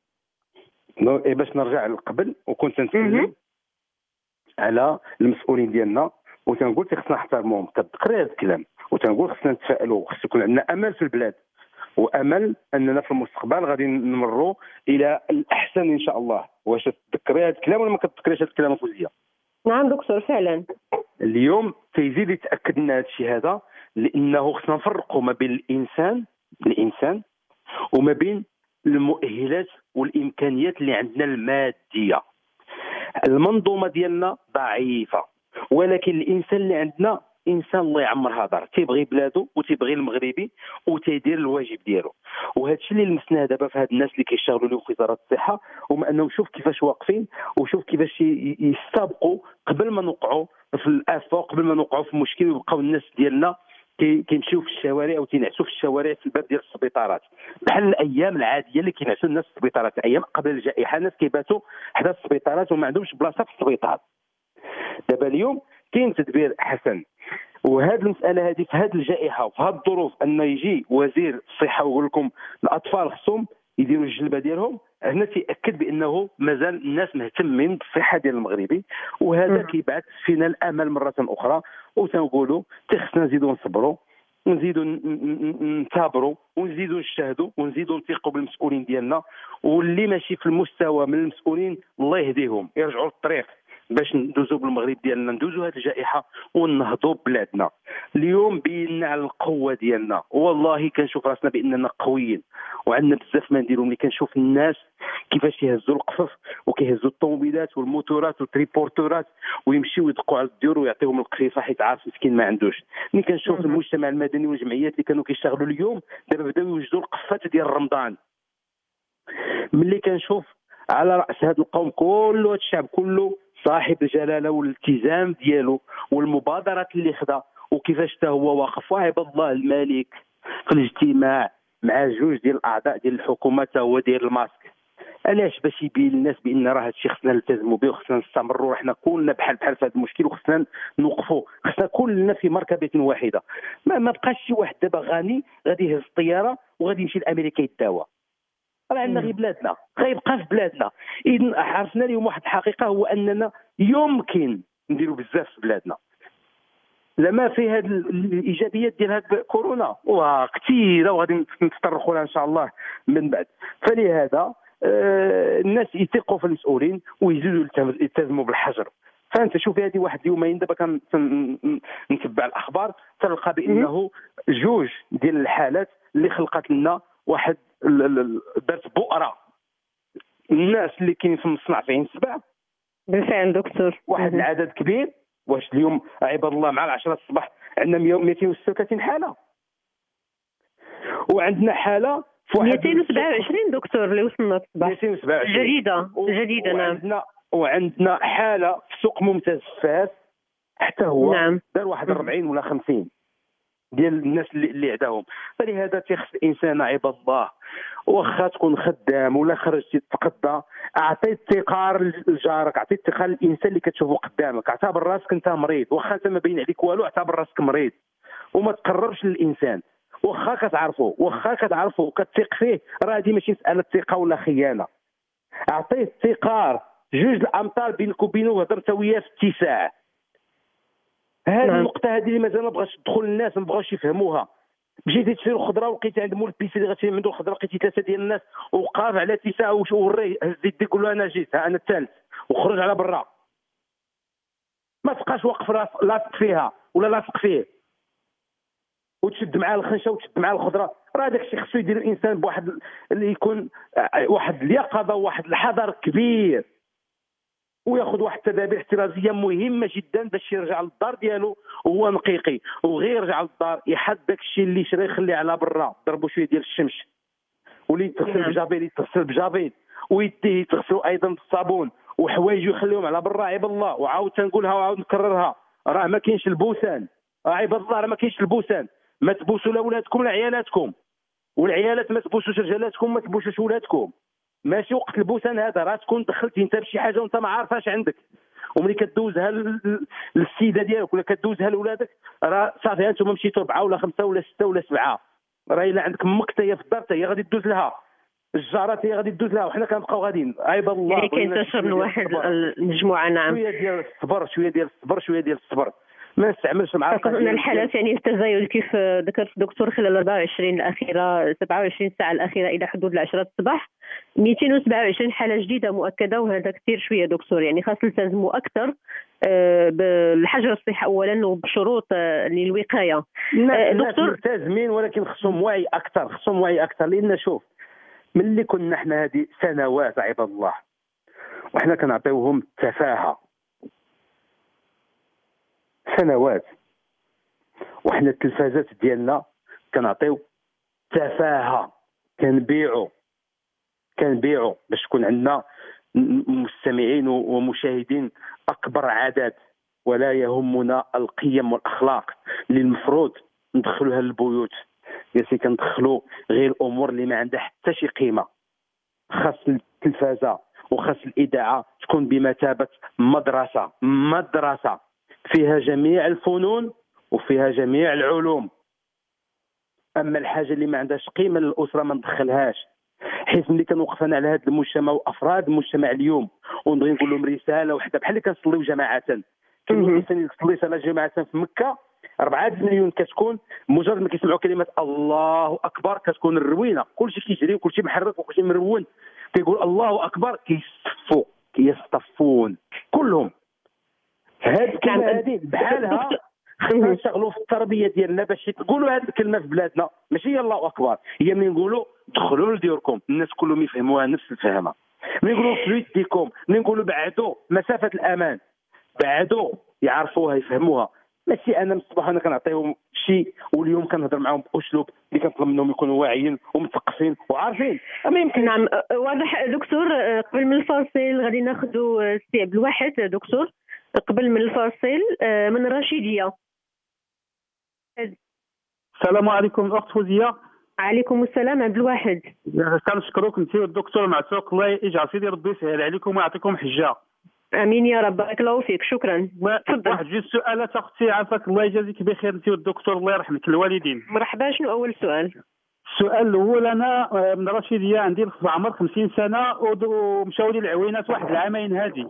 باش نرجع لقبل وكنت نتكلم على المسؤولين ديالنا وتنقول خصنا نحترموهم، تذكر هذا الكلام، وتنقول خصنا نتفائلوا، خص يكون عندنا امل في البلاد وامل اننا في المستقبل غادي نمروا الى الاحسن ان شاء الله. واش تذكري هذا الكلام ولا ما كتذكريش هذا الكلام فوزيه؟ نعم دكتور فعلا. اليوم تيزيد يتاكد لنا هذا الشيء هذا، لانه خصنا نفرقوا ما بين الانسان وما بين المؤهلات والامكانيات اللي عندنا الماديه. المنظومه ديالنا ضعيفه، ولكن الانسان اللي عندنا انسان الله يعمرها دار، تيبغي بلادو وتيبغي المغربي وتيدير الواجب ديالو. وهذا الشيء اللي لمسناه دابا في هاد الناس اللي كيشتغلوا اليوم في وزاره الصحه، هما انهم شوف كيفاش واقفين وشوف كيفاش يستابقوا قبل ما نوقعوا في الافه، قبل ما نوقعوا في مشكل ويبقاو الناس ديالنا كيمشيو في الشوارع وتينعسوا في الشوارع في الباب ديال السبيطارات، بحال الايام العاديه اللي كينعسوا الناس في السبيطارات. ايام قبل الجائحه الناس كيباتوا حدا السبيطارات وما عندهمش بلاصه في السبيطار. دابا اليوم كاين تدبير حسن، وهذه المساله هذه في هذه الجائحه وفي هذه الظروف ان يجي وزير الصحه ويقول لكم الاطفال خصهم يديروا الجلبه ديالهم، هنا تيأكد بانه مازال الناس مهتمين بالصحه ديال المغربي، وهذا كيبعث فينا الامل مره اخرى. وتنقولوا خصنا نزيدوا نصبروا ونزيدوا نثابروا ونزيدوا نجتهدوا ونزيدوا نثيقوا بالمسؤولين ديالنا، واللي ماشي في المستوى من المسؤولين الله يهديهم يرجعوا للطريق باش ندوزوا بالمغرب ديالنا، ندوزوا هذه الجائحه ونهضوا ببلادنا. اليوم بينا على القوه ديالنا، والله كنشوف راسنا باننا قويين وعندنا بزاف ما نديروا. ملي كنشوف الناس كيفاش يهزوا القفف وكيهزوا الطوموبيلات والموتورات والتريبورتورات ويمشيو يدقوا على الديور ويعطيهم القفيفه حيت عارف مسكين ما عندوش. ملي كنشوف المجتمع المدني والجمعيات اللي كانوا كيشتغلوا اليوم دابا بداو يوجدوا القفات ديال رمضان. ملي كنشوف على راس هذا القوم كله، هذا الشعب كله صاحب الجلاله والالتزام ديالو والمبادرات اللي خدا وكيفاش حتى هو واقف وعباد الله الملك في الاجتماع مع جوج ديال الاعضاء ديال الحكومه حتى هو داير الماسك. علاش؟ باش يبين للناس بان راه هذا الشيء خصنا نلتزموا به وخصنا نستمروا، حنا كلنا بحال في هذا المشكل وخصنا نوقفوا، خصنا كلنا في مركبه واحده. ما بقاش شي واحد دابا غني غادي يهز الطياره وغادي يمشي لامريكا يتداوى. راه عندنا غير بلادنا، غيبقى في بلادنا. اذا عرفنا اليوم واحد الحقيقه، هو اننا يمكن نديروا بزاف في بلادنا. لما في هذه الايجابيات ديال هذا كورونا وكثيره وغادي نتطرقوا لها ان شاء الله من بعد. فلهذا الناس يثقوا في المسؤولين ويزيدوا يلتزموا بالحجر. فانت شوفي هذه واحد اليومين دابا كنتبع الاخبار تلقى بانه جوج ديال الحالات اللي خلقت لنا واحد درت بؤره الناس اللي كاينين في المصنع فين السبع. بالفعل دكتور واحد العدد كبير. واش اليوم عباد الله مع 10 الصباح عندنا 236 حاله، وعندنا حاله في 227 دكتور اللي وصلنا الصباح 227 جديده نعم. وعندنا حاله في سوق ممتاز فاس حتى هو نعم. دار واحد 40 ولا 50 ديال الناس اللي عداهم. فلهذا تيخص الانسان عباد الله واخا تكون خدام ولا خرجتي تتقضى، اعطي الثقار لجارك، اعطي الثقه للانسان اللي كتشوفه قدامك، اعتبر راسك انت مريض، واخا انت ما باين عليك والو اعتبر راسك مريض وما تقربش للانسان. واخا كتعرفه وكتثق فيه، راه هذه ماشي مساله ثقه ولا خيانه. اعطيه الثقار 2 الامتار بينك وبينه وهضر انت وياه في اتساع. هذه النقطه هذه اللي مازال ما بغاش تدخل الناس، ما بغاوش يفهموها. مشيتي تشري الخضره ولقيتي عند مول البيسي اللي غتشري عنده الخضره لقيتي 3 ديال الناس وقاف على اتساع ووريه هز يديك قول له انا جيت، ها انا الثالث، وخرج على برا. ما تبقاش واقف لاصق فيها ولا لاصق فيه. وتشد معاه الخنشه وتشد معاه الخضره، راه داك الشيء خصو يدير الانسان بواحد اللي يكون واحد اليقظه وواحد الحذر كبير، وياخذ واحد التدابير احترازيه مهمه جدا باش يرجع للدار ديالو وهو نقيقي، وغير يرجع للدار يحط داك الشيء اللي شرا يخليه على برا، ضربوا شويه ديال الشمس، واللي يتغسل بجافيل يتغسل بجافيل، ويديه يتغسلوا ايضا بالصابون، وحوايجو يخليهم على برا. عيب الله، وعاود تنقولها وعاود نكررها، راه ما كاينش البوسان، عيب الله راه ما كاينش البوسان. ما تبوسوا لا ولادكم لا عيالاتكم، والعيالات ما تبوسوش رجالاتكم، ما تبوسوش ولادكم. ماشي وقت البوسان هذا، راه تكون دخلتي انت بشي حاجه وانت ما عارفاش عندك، وملي كدوزها للسيده ديالك ولا كدوزها لولادك، راه صافي انتم مشيتوا 4 ولا 5 ولا 6 ولا 7. راه الا عندك امك حتى هي في الدار حتى هي غادي تدوز لها، الجارات هي غادي تدوز لها، وحنا كنبقاو غاديين. عيب الله، يعني كينتشر من واحد المجموعه. نعم، شويه ديال الصبر، شويه ديال الصبر، شويه ديال الصبر، ما نستعملش مع الحالات. يعني التزايد كيف ذكرت الدكتور خلال 24 الاخيره 27 ساعه الاخيره الى حدود 10 الصباح 227 حاله جديده مؤكده، وهذا كثير شويه دكتور. يعني خاص نلتزموا اكثر بالحجر الصحي اولا وبشروط للوقايه. دكتور ملتزمين، ولكن خصهم وعي اكثر، خصهم وعي اكثر. لان شوف، ملي كنا احنا هذه سنوات عباد الله وحنا كنعطيوهم التفاهه، سنوات وحنا التلفازات ديالنا كنعطيو تفاهه، كنبيعوا باش تكون عندنا مستمعين ومشاهدين اكبر عدد، ولا يهمنا القيم والاخلاق اللي المفروض ندخلوها للبيوت. ياسي كندخلوا غير الامور اللي ما عندها حتى شي قيمه. خاص التلفازه وخاص الاذاعه تكون بمثابه مدرسه فيها جميع الفنون وفيها جميع العلوم. اما الحاجه اللي ما عندهاش قيمه للاسره ما ندخلهاش، حيت ملي كنوقف انا على هذا المجتمع وافراد المجتمع اليوم ونبغي نقول لهم رساله وحده، بحال اللي كنصليو جماعه، كاين الانسان اللي كيصلي صلاه جماعه في مكه 4 مليون كتكون، مجرد ما كيسمعوا كلمه الله اكبر كتكون الروينه، كلشي كيجري وكلشي محرك وكلشي مرون، كيقول الله اكبر، كيصطفون كلهم. هاد الكلمه هذه بحالها خصنا نشتغلوا في التربيه ديالنا باش تقولوا هذه الكلمه في بلادنا، ماشي هي الله اكبر، هي ملي نقولوا دخلوا لديوركم الناس كلهم يفهموها نفس الفهمه، ملي نقولوا في يديكم، ملي نقولوا بعدوا مسافه الامان، بعدوا يعرفوها يفهموها. ماشي انا من الصباح انا كنعطيهم شيء واليوم كنهضر معاهم باسلوب اللي كنطلب منهم يكونوا واعيين ومثقفين وعارفين. ما يمكن. نعم واضح دكتور. قبل من الفاصل غادي ناخذوا السي عبد الواحد دكتور، قبل من الفاصل من رشيديه. السلام عليكم اخت فوزيه. عليكم السلام عبد الواحد. كنشكروك انت والدكتور معتوق، الله يجعل سيدي ربي يسهل عليكم ويعطيكم حجه. امين يا رب، بارك الله فيك، شكرا. تفضل. واحد جوج سؤالات اختي، عافاك الله يجازيك بخير انت والدكتور، الله يرحمك الوالدين. مرحبا. شنو اول سؤال؟ السؤال الاول، انا من رشيديه، عندي في عمر 50 سنه ومشاو لي العوينات واحد العامين هادي.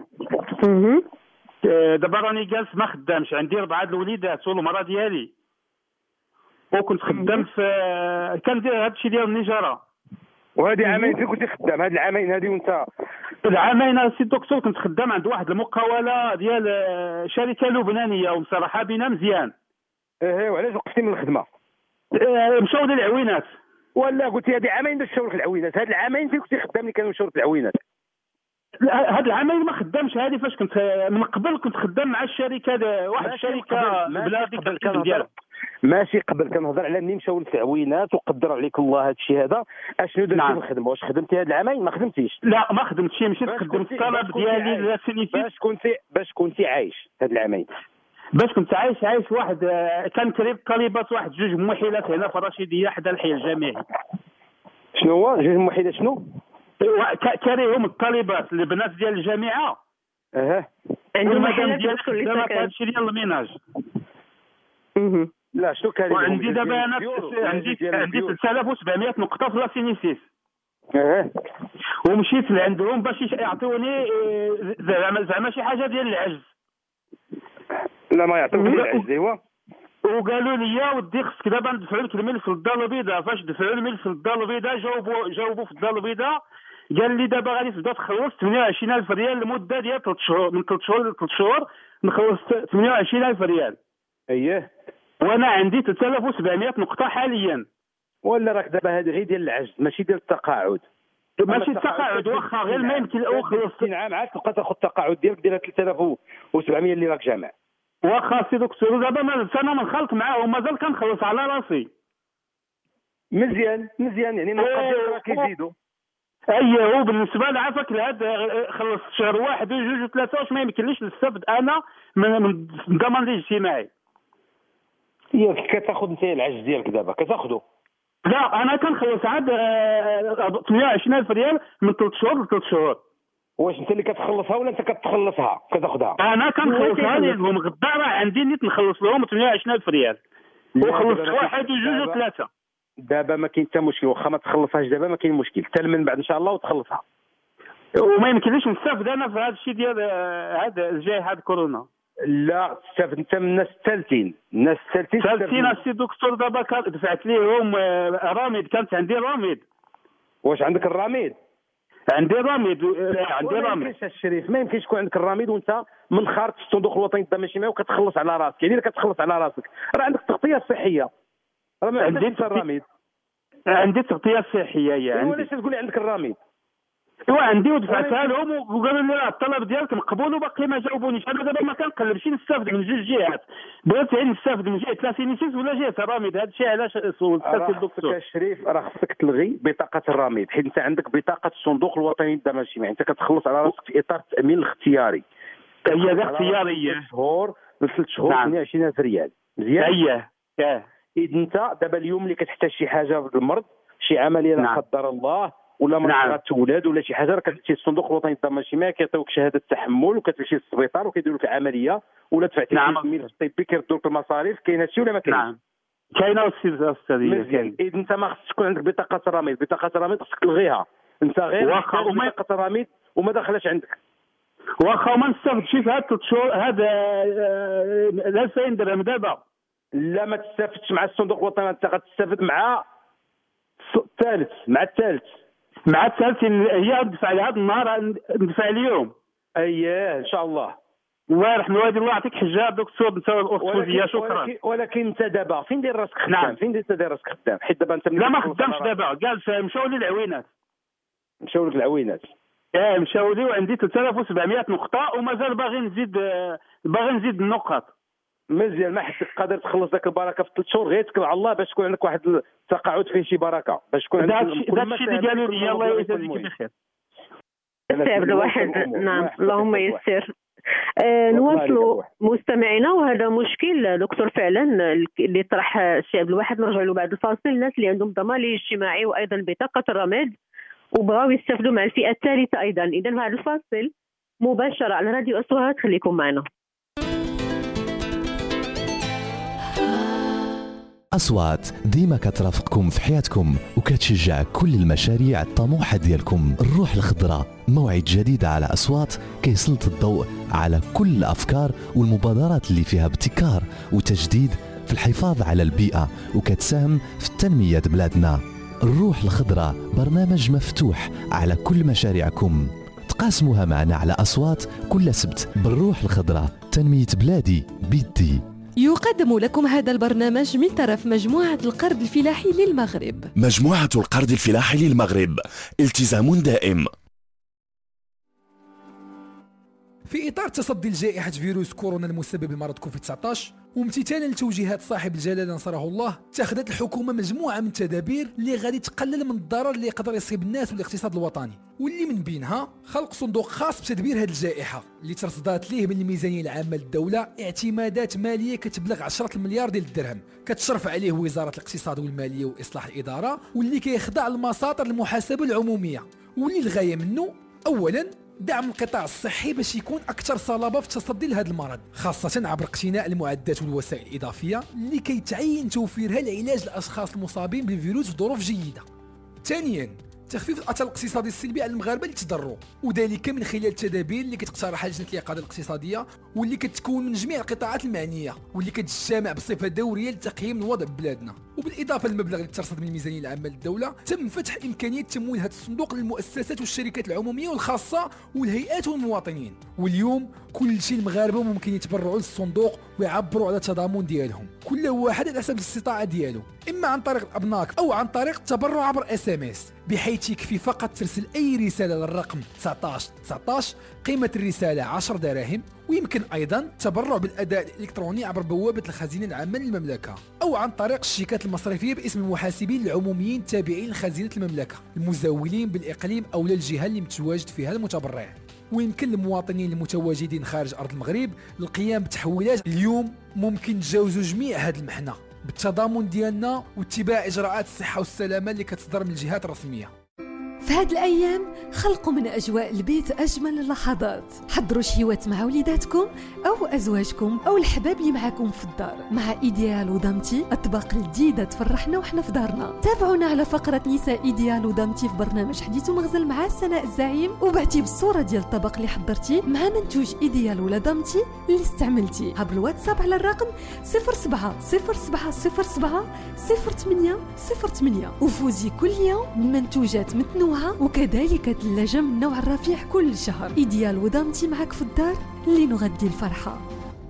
دابا راني جالس ما خدامش، عندي 4 الوليدات والمراه ديالي، وكنت خدام في كندير هذا الشيء ديال النجاره. وهذه عامين فين كنتي خدام؟ هاد العامين هذه وانت؟ العامين سي الدكتور كنت خدام عند واحد المقاوله ديال شركه لبنانيه ومصالحه بينا مزيان. وعلاش وقفتي من الخدمه؟ مشاو لي العوينات. ولا قلتي هذه عامين باش مشاو لك العوينات؟ هاد العامين فين كنتي خدام اللي كانوا مشاو لك العوينات؟ هاد العامين ما خدامش، هذه فاش كنت من قبل كنت خدام مع الشركه، واحد الشركه بلادي ديالها. ماشي قبل، كنهضر على ملي مشاو لك العوينات وقدر عليك الله هذا الشيء هذا، اشنو درتي في الخدمه؟ واش خدمتي هاد العامين؟ ما خدمتيش؟ لا ما خدمتش، مشيت خدمت الطلب ديالي باش كنتي عايش هاد العامين؟ باش كنت عايش واحد كان كريب طالبات، واحد 2 موحلات هنا في رشيديه حدا الحي الجامعي. شنو هو 2 موحلات؟ شنو كاريهم الطالبات البنات ديال الجامعه. عندهم محلات ديال هذا الشيء ديال الميناج. لا شنو كاري؟ وعندي دابا انا عندي 3700 نقطه في لاسينيسيس. ومشيت لعندهم باش يعطيوني زعما شي حاجه ديال العجز. لا ما يعطيوك العجز. ايوا وقالوا لي ودي خصك دابا ندفعوا لك الملف للدار البيضاء. فاش دفعوا الملف للدار البيضاء جاوبوا في الدار البيضاء، قال لي دابا غادي تبدا تخلص 28000 ريال لمده ديال 3 شهور، من 3 شهور ل 3 شهور نخلص 28000 ريال. اييه وانا عندي 3700 نقطه حاليا. ولا راك دابا هذه غير ديال العجز ماشي ديال التقاعد. ماشي التقاعد واخا غير ما يمكن خلص 60 عام عاد تبقى تاخذ التقاعد ديالك ديال 3700 اللي راك جامع. واخا سي دكتور دابا انا منخلط معاه ومازال كنخلص على راسي. مزيان يعني النقاط ديالك راه كيزيدوا. اييه هو بالنسبه لعافاك لهذا خلص شهر واحد وجوج وثلاثه واش ما يمكنليش نستافد انا من الضمان الاجتماعي. ياك كتاخذ انت العجز ديالك دابا كتاخذه؟ لا انا كنخلص عاد 28000 ريال من 3 شهور ل 3 شهور. واش انت اللي كتخلصها ولا انت كتخلصها كتاخذها؟ انا كنخلصها لهم غدا راه عندي نيت نخلص لهم 28000 ريال وخلصت واحد وجوج وثلاثه. دابا ما كاين حتى مشكل واخا ما تخلصهاش دابا ما كاين مشكل حتى من بعد ان شاء الله وتخلصها. وما يمكنليش نستافد انا في هذا الشيء ديال هذا الجائحه كورونا. لا تستافد انت من الناس الثالثين. الناس الثالثين السي دكتور دابا دفعت ليهم راميد. كانت عندي راميد. واش عندك الراميد؟ عندي راميد. عندي راميد. ما يمكنش الشريف ما يمكنش يكون عندك الراميد وانت منخرط في الصندوق الوطني للضمان الاجتماعي وكتخلص على راسك. يعني الا كتخلص على راسك راه عندك التغطيه الصحيه. راه ما عندكش الراميد. عندي تغطيه صحيه هي عندي. وعلاش تقول لي عندك الراميد؟ ايوا عندي ودفعتها لهم وقالوا لي راه الطلب ديالك مقبول وباقي ما جاوبونيش. انا دابا ما كنقلبش نستافد من جوج جهات. بغيت غير نستافد من جهه لاسينيسيس ولا جهه الراميد. هذا الشيء علاش سولتك الدكتور. يا شريف راه خصك تلغي بطاقه الراميد حيت انت عندك بطاقه الصندوق الوطني للضمان الاجتماعي. انت كتخلص على راسك في اطار التامين الاختياري. هي اختياريه 3 شهور ل 3 شهور 22000 ريال. مزيان؟ اييه اذا انت دابا اليوم اللي كتحتاج شي حاجه بالمرض شي عمليه لا قدر الله ولا مرض تولد ولا شي حاجه راه كتمشي للصندوق الوطني للضمان الاجتماعي كيعطيوك شهاده تحمل وكتمشي للسبيطار وكيديروا لك عمليه ولا دفعتي التمويل الطبي كيردوا لك المصاريف. كاين هادشي ولا ما كاينش؟ كاينه استاذ. اذا انت ما خصك تكون عندك بطاقه الراميد. بطاقه الراميد خصك تلغيها. انت غير واخا بطاقه الراميد وما داخلاش عندك. واخا ما نستافدش في هاد 3 شهور هذا 2000 درهم دابا. لا ما تستافدش مع الصندوق الوطني. انت غتستافد مع الثالث. مع الثالث هي ندفع لهذا النهار ندفع اليوم. اييه ان شاء الله. وارح نوادي الله يعطيك حجاب دكتور انت والاخت. شكرا. ولكن انت دابا فين داير راسك خدام؟ فين داير راسك خدام؟ حيت دابا انت لا ما خدامش دابا. قال مشاو لي العوينات. مشاو لك العوينات؟ مشاو لي وعندي 3700 نقطه ومازال باغي نزيد النقط. مزيان ما حدك قادر تخلص ذاك البركه في 3 شهور. غير تكل على الله باش تكون عندك واحد التقاعد فيه شي بركه باش تكون عندك. هذا الشيء اللي قالوا لي الله يجازيك بخير. عبد الواحد نعم اللهم يسر. نواصلوا مستمعينا وهذا مشكل دكتور فعلا اللي طرح السي عبد الواحد. نرجع له بعد الفاصل. الناس اللي عندهم ضمان اجتماعي وايضا بطاقه الرماد وبغاو يستافدوا مع الفئه الثالثه ايضا. اذا بعد الفاصل مباشره على راديو أصوات. خليكم معنا. أصوات ديما كترافقكم في حياتكم وكتشجع كل المشاريع الطموحة ديالكم. الروح الخضراء موعد جديد على أصوات كيسلط الضوء على كل الأفكار والمبادرات اللي فيها ابتكار وتجديد في الحفاظ على البيئة وكتساهم في تنمية بلادنا. الروح الخضراء برنامج مفتوح على كل مشاريعكم. تقاسموها معنا على أصوات كل سبت بالروح الخضراء. تنمية بلادي بيدي. يقدم لكم هذا البرنامج من طرف مجموعة القرض الفلاحي للمغرب. مجموعة القرض الفلاحي للمغرب، التزام دائم. في إطار تصدي لجائحة فيروس كورونا المسبب بمرض كوفيد-19 وامتثالا لتوجيهات صاحب الجلالة نصره الله، اتخذت الحكومة مجموعة من التدابير اللي غادي تقلل من الضرر اللي يقدر يصيب الناس والاقتصاد الوطني، واللي من بينها خلق صندوق خاص بتدبير هذه الجائحة اللي ترصدات ليه من الميزانية العامة للدولة اعتمادات مالية كتبلغ 10 مليار ديال الدرهم، كتشرف عليه وزارة الاقتصاد والمالية وإصلاح الإدارة، واللي كيخضع لمساطر المحاسبة العمومية، واللي الغاية منه أولا دعم القطاع الصحي باش يكون اكثر صلابه في التصدي لهذا المرض، خاصه عبر اقتناء المعدات والوسائل الاضافيه اللي كيتعين توفيرها لعلاج الاشخاص المصابين بالفيروس في ظروف جيده. ثانيا تخفيف الاثر الاقتصادي السلبي على المغاربه اللي تضروا، وذلك من خلال التدابير اللي كتقترحها لجنه الإقادة الاقتصاديه واللي كتكون من جميع القطاعات المعنيه واللي كتجتمع بصفه دوريه لتقييم الوضع ببلادنا. وبالاضافه للمبلغ اللي ترصد من الميزانيه العامه للدوله، تم فتح امكانيه تمويل هذا الصندوق للمؤسسات والشركات العموميه والخاصه والهيئات والمواطنين. واليوم كل شيء المغاربه ممكن يتبرعوا للصندوق ويعبروا على التضامن ديالهم كل واحد على حسب الاستطاعه ديالو، اما عن طريق الابناك او عن طريق التبرع عبر SMS، بحيث يكفي فقط ترسل اي رساله للرقم 1919 قيمه الرساله 10 دراهم. ويمكن ايضا التبرع بالاداء الالكتروني عبر بوابه الخزينه العامه للمملكه او عن طريق الشيكات المصرفيه باسم المحاسبين العموميين التابعين لخزينه المملكه المزاولين بالاقليم او الجهه اللي متواجد فيها المتبرع. ويمكن للمواطنين المتواجدين خارج ارض المغرب القيام بتحويلات اليوم. ممكن نتجاوزوا جميع هذه المحنه بالتضامن ديالنا واتباع اجراءات الصحه والسلامه اللي كتصدر من الجهات الرسميه. في هاد الأيام خلقوا من أجواء البيت أجمل اللحظات. حضروا شهيوات مع وليداتكم أو أزواجكم أو الحباب اللي معاكم في الدار مع إيديال ودامتي، أطباق جديدة تفرحنا وحنا في دارنا. تابعونا على فقرة نساء إيديال ودامتي في برنامج حديث ومغزل مع سناء الزعيم، وبعتي بالصورة ديال الطبق اللي حضرتي مع منتوج إيديال ولا دامتي اللي استعملتي. هب الواتساب على الرقم 0707070808 وفوزي كل يوم بمنتوجات متنوعة وكذلك ثلاجة من نوع الرفيع كل شهر. إيديال ودامتي معك في الدار لنغذي الفرحة.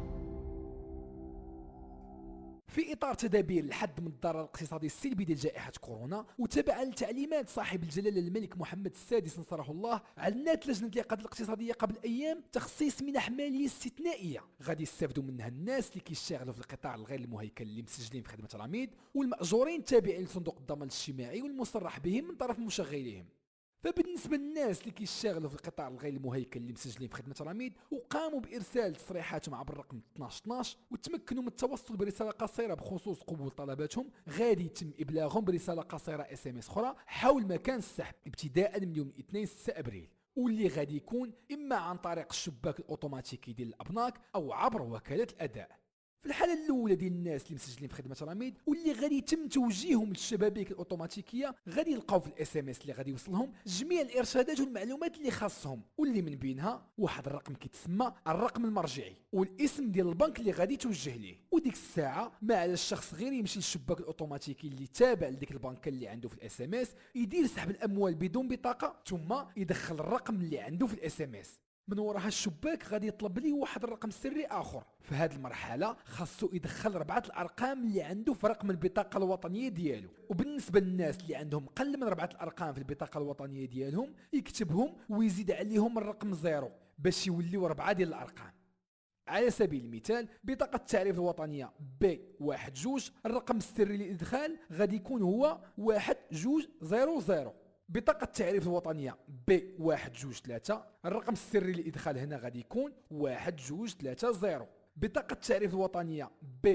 في إطار تدابير الحد من الضرر الاقتصادي السلبي ديال جائحة كورونا وتبعا لتعليمات صاحب الجلالة الملك محمد السادس نصره الله، أعلنت لجنة الإنعقاد الاقتصادية قبل أيام تخصيص منح مالية استثنائية غادي يستافدوا منها الناس اللي كيشتغلوا في القطاع الغير المهيكل اللي مسجلين في خدمة العميد والمأجورين التابعين لصندوق الضمان الاجتماعي والمصرح بهم من طرف مشغليهم. فبالنسبه للناس اللي كيشتغلوا في القطاع الغير المهيكل اللي مسجلين في خدمه العميد وقاموا بارسال تصريحاتهم عبر الرقم 1212 وتمكنوا من التوصل برساله قصيره بخصوص قبول طلباتهم، غادي يتم ابلاغهم برساله قصيره SMS اخرى حول مكان السحب ابتداء من يوم الاثنين 6 ابريل، واللي غادي يكون اما عن طريق الشباك الاوتوماتيكي ديال الابناك او عبر وكاله الاداء. في الحاله الاولى ديال الناس اللي مسجلين في خدمه العميد واللي غادي يتم توجيههم للشبابيك الاوتوماتيكيه، غادي يلقاو في SMS اللي غادي يوصلهم جميع الارشادات والمعلومات اللي خاصهم، واللي من بينها واحد الرقم كيتسمى الرقم المرجعي والاسم ديال البنك اللي غادي توجه ليه. وديك الساعه ما على الشخص غير يمشي للشباك الاوتوماتيكي اللي تابع لديك البنك اللي عنده في SMS، يدير سحب الاموال بدون بطاقه ثم يدخل الرقم اللي عنده في SMS. من وراها الشباك غادي يطلب ليه واحد الرقم سري اخر. في هذه المرحله خاصو يدخل 4 الارقام اللي عنده في رقم البطاقه الوطنيه ديالو، وبالنسبه للناس اللي عندهم قل من 4 الارقام في البطاقه الوطنيه ديالهم يكتبهم ويزيد عليهم الرقم 0 باش يوليو 4 ديال الارقام. على سبيل المثال بطاقة التعريف الوطنية B12 الرقم السري للإدخال غادي يكون هو 1200. بطاقة التعريف الوطنية B123 الرقم السري للإدخال هنا غادي يكون 1230. بطاقة التعريف الوطنية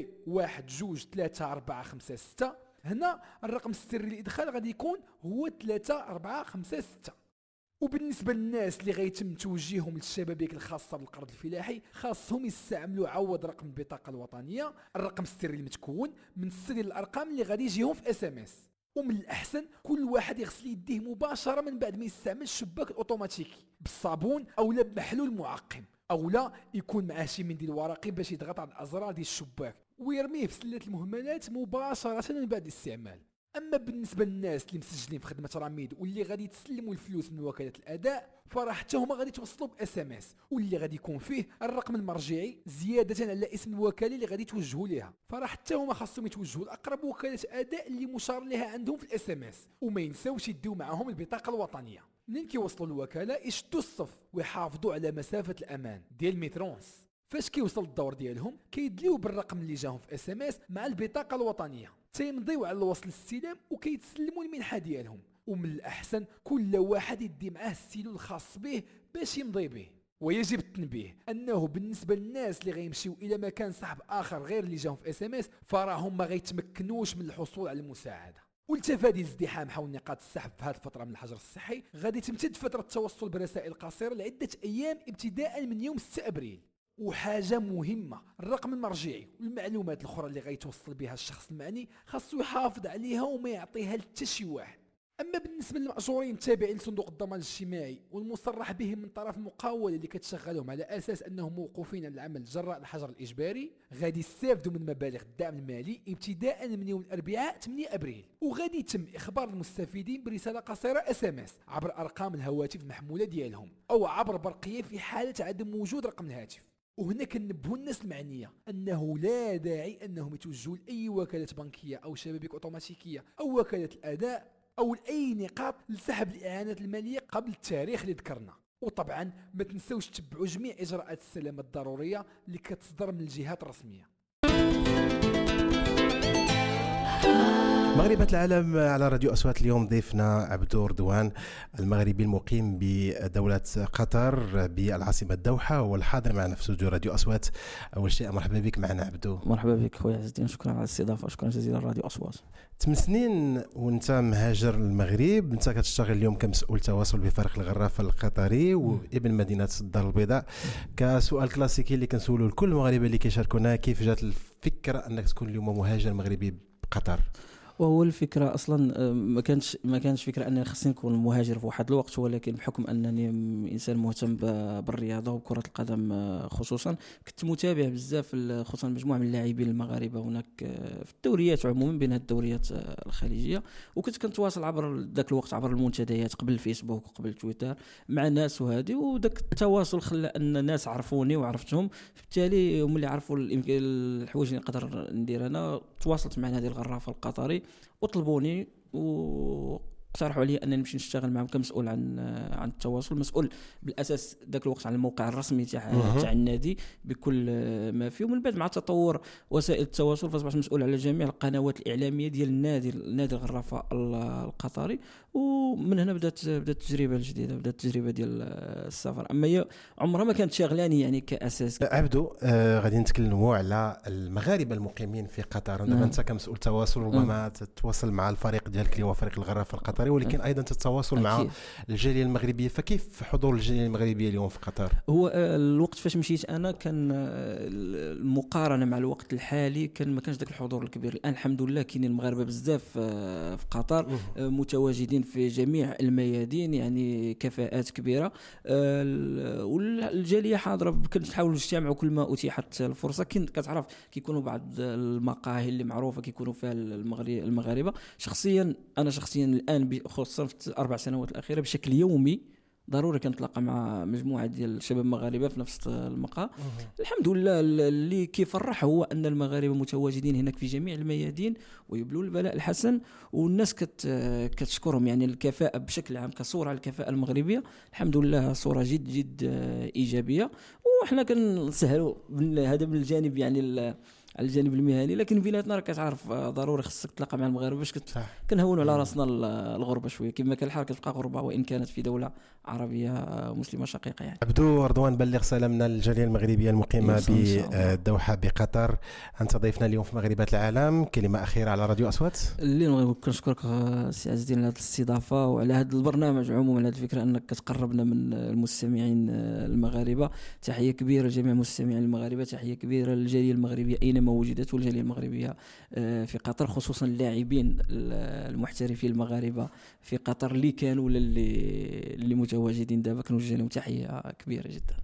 B123456 هنا الرقم السري للإدخال غادي يكون هو 3456. وبالنسبه للناس اللي غيتم توجيههم للشبابيك الخاصه بالقرض الفلاحي خاصهم يستعملوا عوض رقم البطاقه الوطنيه الرقم السري المتكون من 6 ديال الارقام اللي غادي يجيهم في SMS. ومن الاحسن كل واحد يغسل يديه مباشره من بعد ما يستعمل الشباك الاوتوماتيكي بالصابون او لا بمحلول معقم، او لا يكون معاه شي منديل ورقي باش يضغط على الازرار ديال الشباك ويرميه في سله المهملات مباشره من بعد الاستعمال. اما بالنسبه للناس اللي مسجلين في خدمه العميد واللي غادي يتسلموا الفلوس من وكاله الاداء فراه حتى هما غادي يتوصلوا SMS واللي غادي يكون فيه الرقم المرجعي زياده على اسم الوكاله اللي غادي توجهوا ليها. فراه حتى هما خاصهم يتوجهوا لاقرب وكاله اداء اللي مشار لها عندهم في SMS، وما ينساوش يديو معاهم البطاقه الوطنيه. منين كيوصلوا للوكاله يشدوا الصف ويحافظوا على مسافه الامان ديال مترونس. فاش كيوصل الدور ديالهم كيدليو بالرقم اللي جاهم في SMS مع البطاقه الوطنيه، تيمضيو على الوصل الاستلام وكيتسلموا المنحه ديالهم. ومن الاحسن كل واحد يدي معاه السيلو الخاص به باش يمضي به. ويجب التنبيه انه بالنسبه للناس اللي غيمشيو الى مكان سحب اخر غير اللي جاهم في SMS فراهم ما غيتمكنوش من الحصول على المساعده. ولتفادي الازدحام حول نقاط السحب في هذه الفتره من الحجر الصحي غادي تمتد فتره التوصل برسائل قصيره لعده ايام ابتداء من يوم 6 ابريل. وحاجه مهمه الرقم المرجعي والمعلومات الاخرى اللي غيتوصل بها الشخص المعني خاصو يحافظ عليها وما يعطيها لحتى شي واحد. اما بالنسبه للمأجورين التابعين لصندوق الضمان الاجتماعي والمصرح بهم من طرف المقاوله اللي كتشغلهم على اساس انهم موقوفين عن العمل جراء الحجر الاجباري غادي يستافدوا من مبالغ الدعم المالي ابتداء من يوم الاربعاء 8 ابريل، وغادي يتم اخبار المستفيدين برساله قصيره SMS عبر ارقام الهواتف المحموله ديالهم او عبر برقيه في حاله عدم وجود رقم الهاتف. وهنا كنبهوا الناس المعنيه انه لا داعي انهم يتوجهوا لاي وكاله بنكيه او شبابيك اوتوماتيكيه او وكاله الاداء او لاي نقاط لسحب الاعانات الماليه قبل التاريخ اللي ذكرنا. وطبعا ما تنسوش تتبعوا جميع اجراءات السلامه الضروريه اللي كتصدر من الجهات الرسميه. مغربة العالم على راديو أصوات. اليوم ضيفنا عبدو رضوان المغربي المقيم بدولة قطر بالعاصمة الدوحة والحاضر معنا في استوديو راديو أصوات. أول شيء مرحبا بك معنا عبدو. مرحبا بك خويا عز الدين، شكرا على الاستضافة، شكرا جزيلا راديو أصوات. 8 سنين وانت مهاجر للمغرب، انت كتشتغل اليوم كمسؤول تواصل بفريق الغرافة القطري وابن مدينة الدار البيضاء. كسؤال كلاسيكي اللي كنسولو لكل المغاربه اللي كيشاركونا، كيف جات الفكرة أنك تكون اليوم مهاجر مغربي بقطر؟ وهو الفكره اصلا ما كانش فكره انني خصني نكون مهاجر في واحد الوقت، ولكن بحكم انني انسان مهتم بالرياضه وكره القدم خصوصا، كنت متابع بزاف خصوصا مجموعه من اللاعبين المغاربه هناك في الدوريات عموما بين الدوريات الخليجيه، وكنت كنتواصل عبر ذاك الوقت عبر المنتديات قبل الفيسبوك وقبل تويتر مع الناس وهذه، وذاك التواصل خلى ان الناس عرفوني وعرفتهم، بالتالي هم اللي عرفوا الحوايج اللي نقدر ندير. انا تواصلت مع نادي الغرافه القطري وطلبوني واقترحوا علي انني نمشي نشتغل معهم كمسؤول عن التواصل، مسؤول بالاساس ذاك الوقت عن الموقع الرسمي تاع النادي بكل ما فيه. ومن بعد مع تطور وسائل التواصل فاصبحت مسؤول على جميع القنوات الاعلاميه ديال نادي الغرافه القطري، ومن هنا بدات التجربه الجديده، بدات التجربه ديال السفر. اما هي عمرها ما كانت شاغلاني يعني كاساس. عبدو غادي نتكلموا على المغاربه المقيمين في قطر. انت كمسؤول تواصل ربما تتواصل مع الفريق ديالك اللي هو فريق الغرافه القطري، ولكن ايضا تتواصل مع الجاليه المغربيه. فكيف حضور الجاليه المغربيه اليوم في قطر؟ هو الوقت فاش مشيت انا كان المقارنه مع الوقت الحالي ما كانش ذاك الحضور الكبير. الان الحمد لله كاينين المغاربه بزاف في قطر متواجدين في جميع الميادين، يعني كفاءات كبيره، والجاليه حاضره. كنحاولوا نجتمعوا كل ما اتيحت الفرصه. كتعرف كيكونوا بعض المقاهي اللي معروفه كيكونوا فيها المغاربه. انا شخصيا الان خصوصا في ال4 سنوات الاخيره بشكل يومي ضروري كنتلاقى مع مجموعه ديال الشباب المغاربه في نفس المقهى. الحمد لله اللي كيفرح هو ان المغاربه متواجدين هناك في جميع الميادين ويبلوا البلاء الحسن، والناس كتشكرهم. يعني الكفاءه بشكل عام كصوره على الكفاءه المغربيه الحمد لله صوره جد ايجابيه، وحنا كنسهلوا هذا من الجانب يعني على الجانب المهني. لكن بيناتنا راك كتعرف ضروري خصك تلاقى مع المغاربه باش كنهونوا على راسنا الغربه شويه. كما كان الحال كتبقى غربه وان كانت في دوله عربيه مسلمه شقيقه. يعني عبدو رضوان، بلغ سلامنا للجاليه المغربيه المقيمه بالدوحه بقطر. انت ضيفنا اليوم في مغربات العالم، كلمه اخيره على راديو اصوات. اللي نبغي كنشكرك سي عز الدين على هذه الاستضافه وعلى هذا البرنامج عموما، على هذه الفكره انك كتقربنا من المستمعين المغاربه. تحيه كبيره لجميع المستمعين المغاربه، تحيه كبيره للجاليه المغربيه اينما وجدت، والجاليه المغربيه في قطر خصوصا اللاعبين المحترفين المغاربه في قطر اللي كانوا ولا اللي متواجدين دابا، كنوجه لهم تحيه كبيره جدا.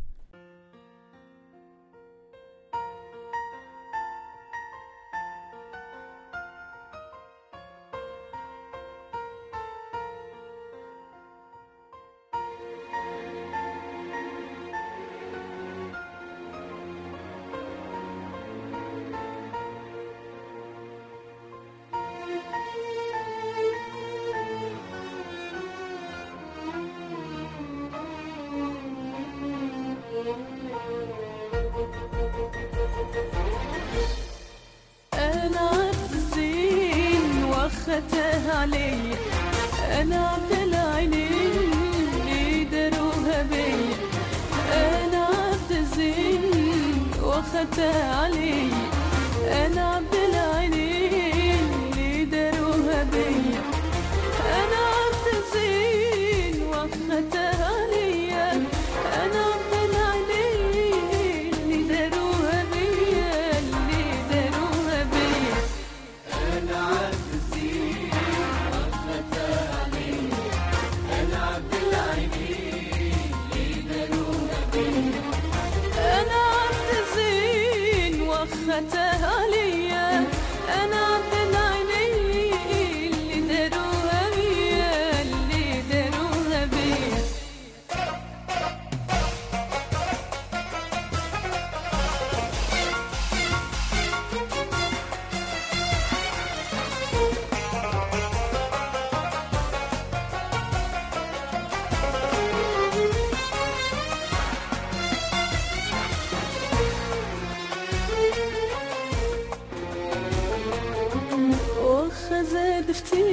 علي أنا عبد العينين اللي داروها بي، أنا عبد الزين واخدتها علي، أنا عبد العينين اللي داروها بي، أنا عبد الزين واخدتها علي، أنا عبد العينين اللي داروها بي، اللي داروها بي، أنا عبد خدتها عليا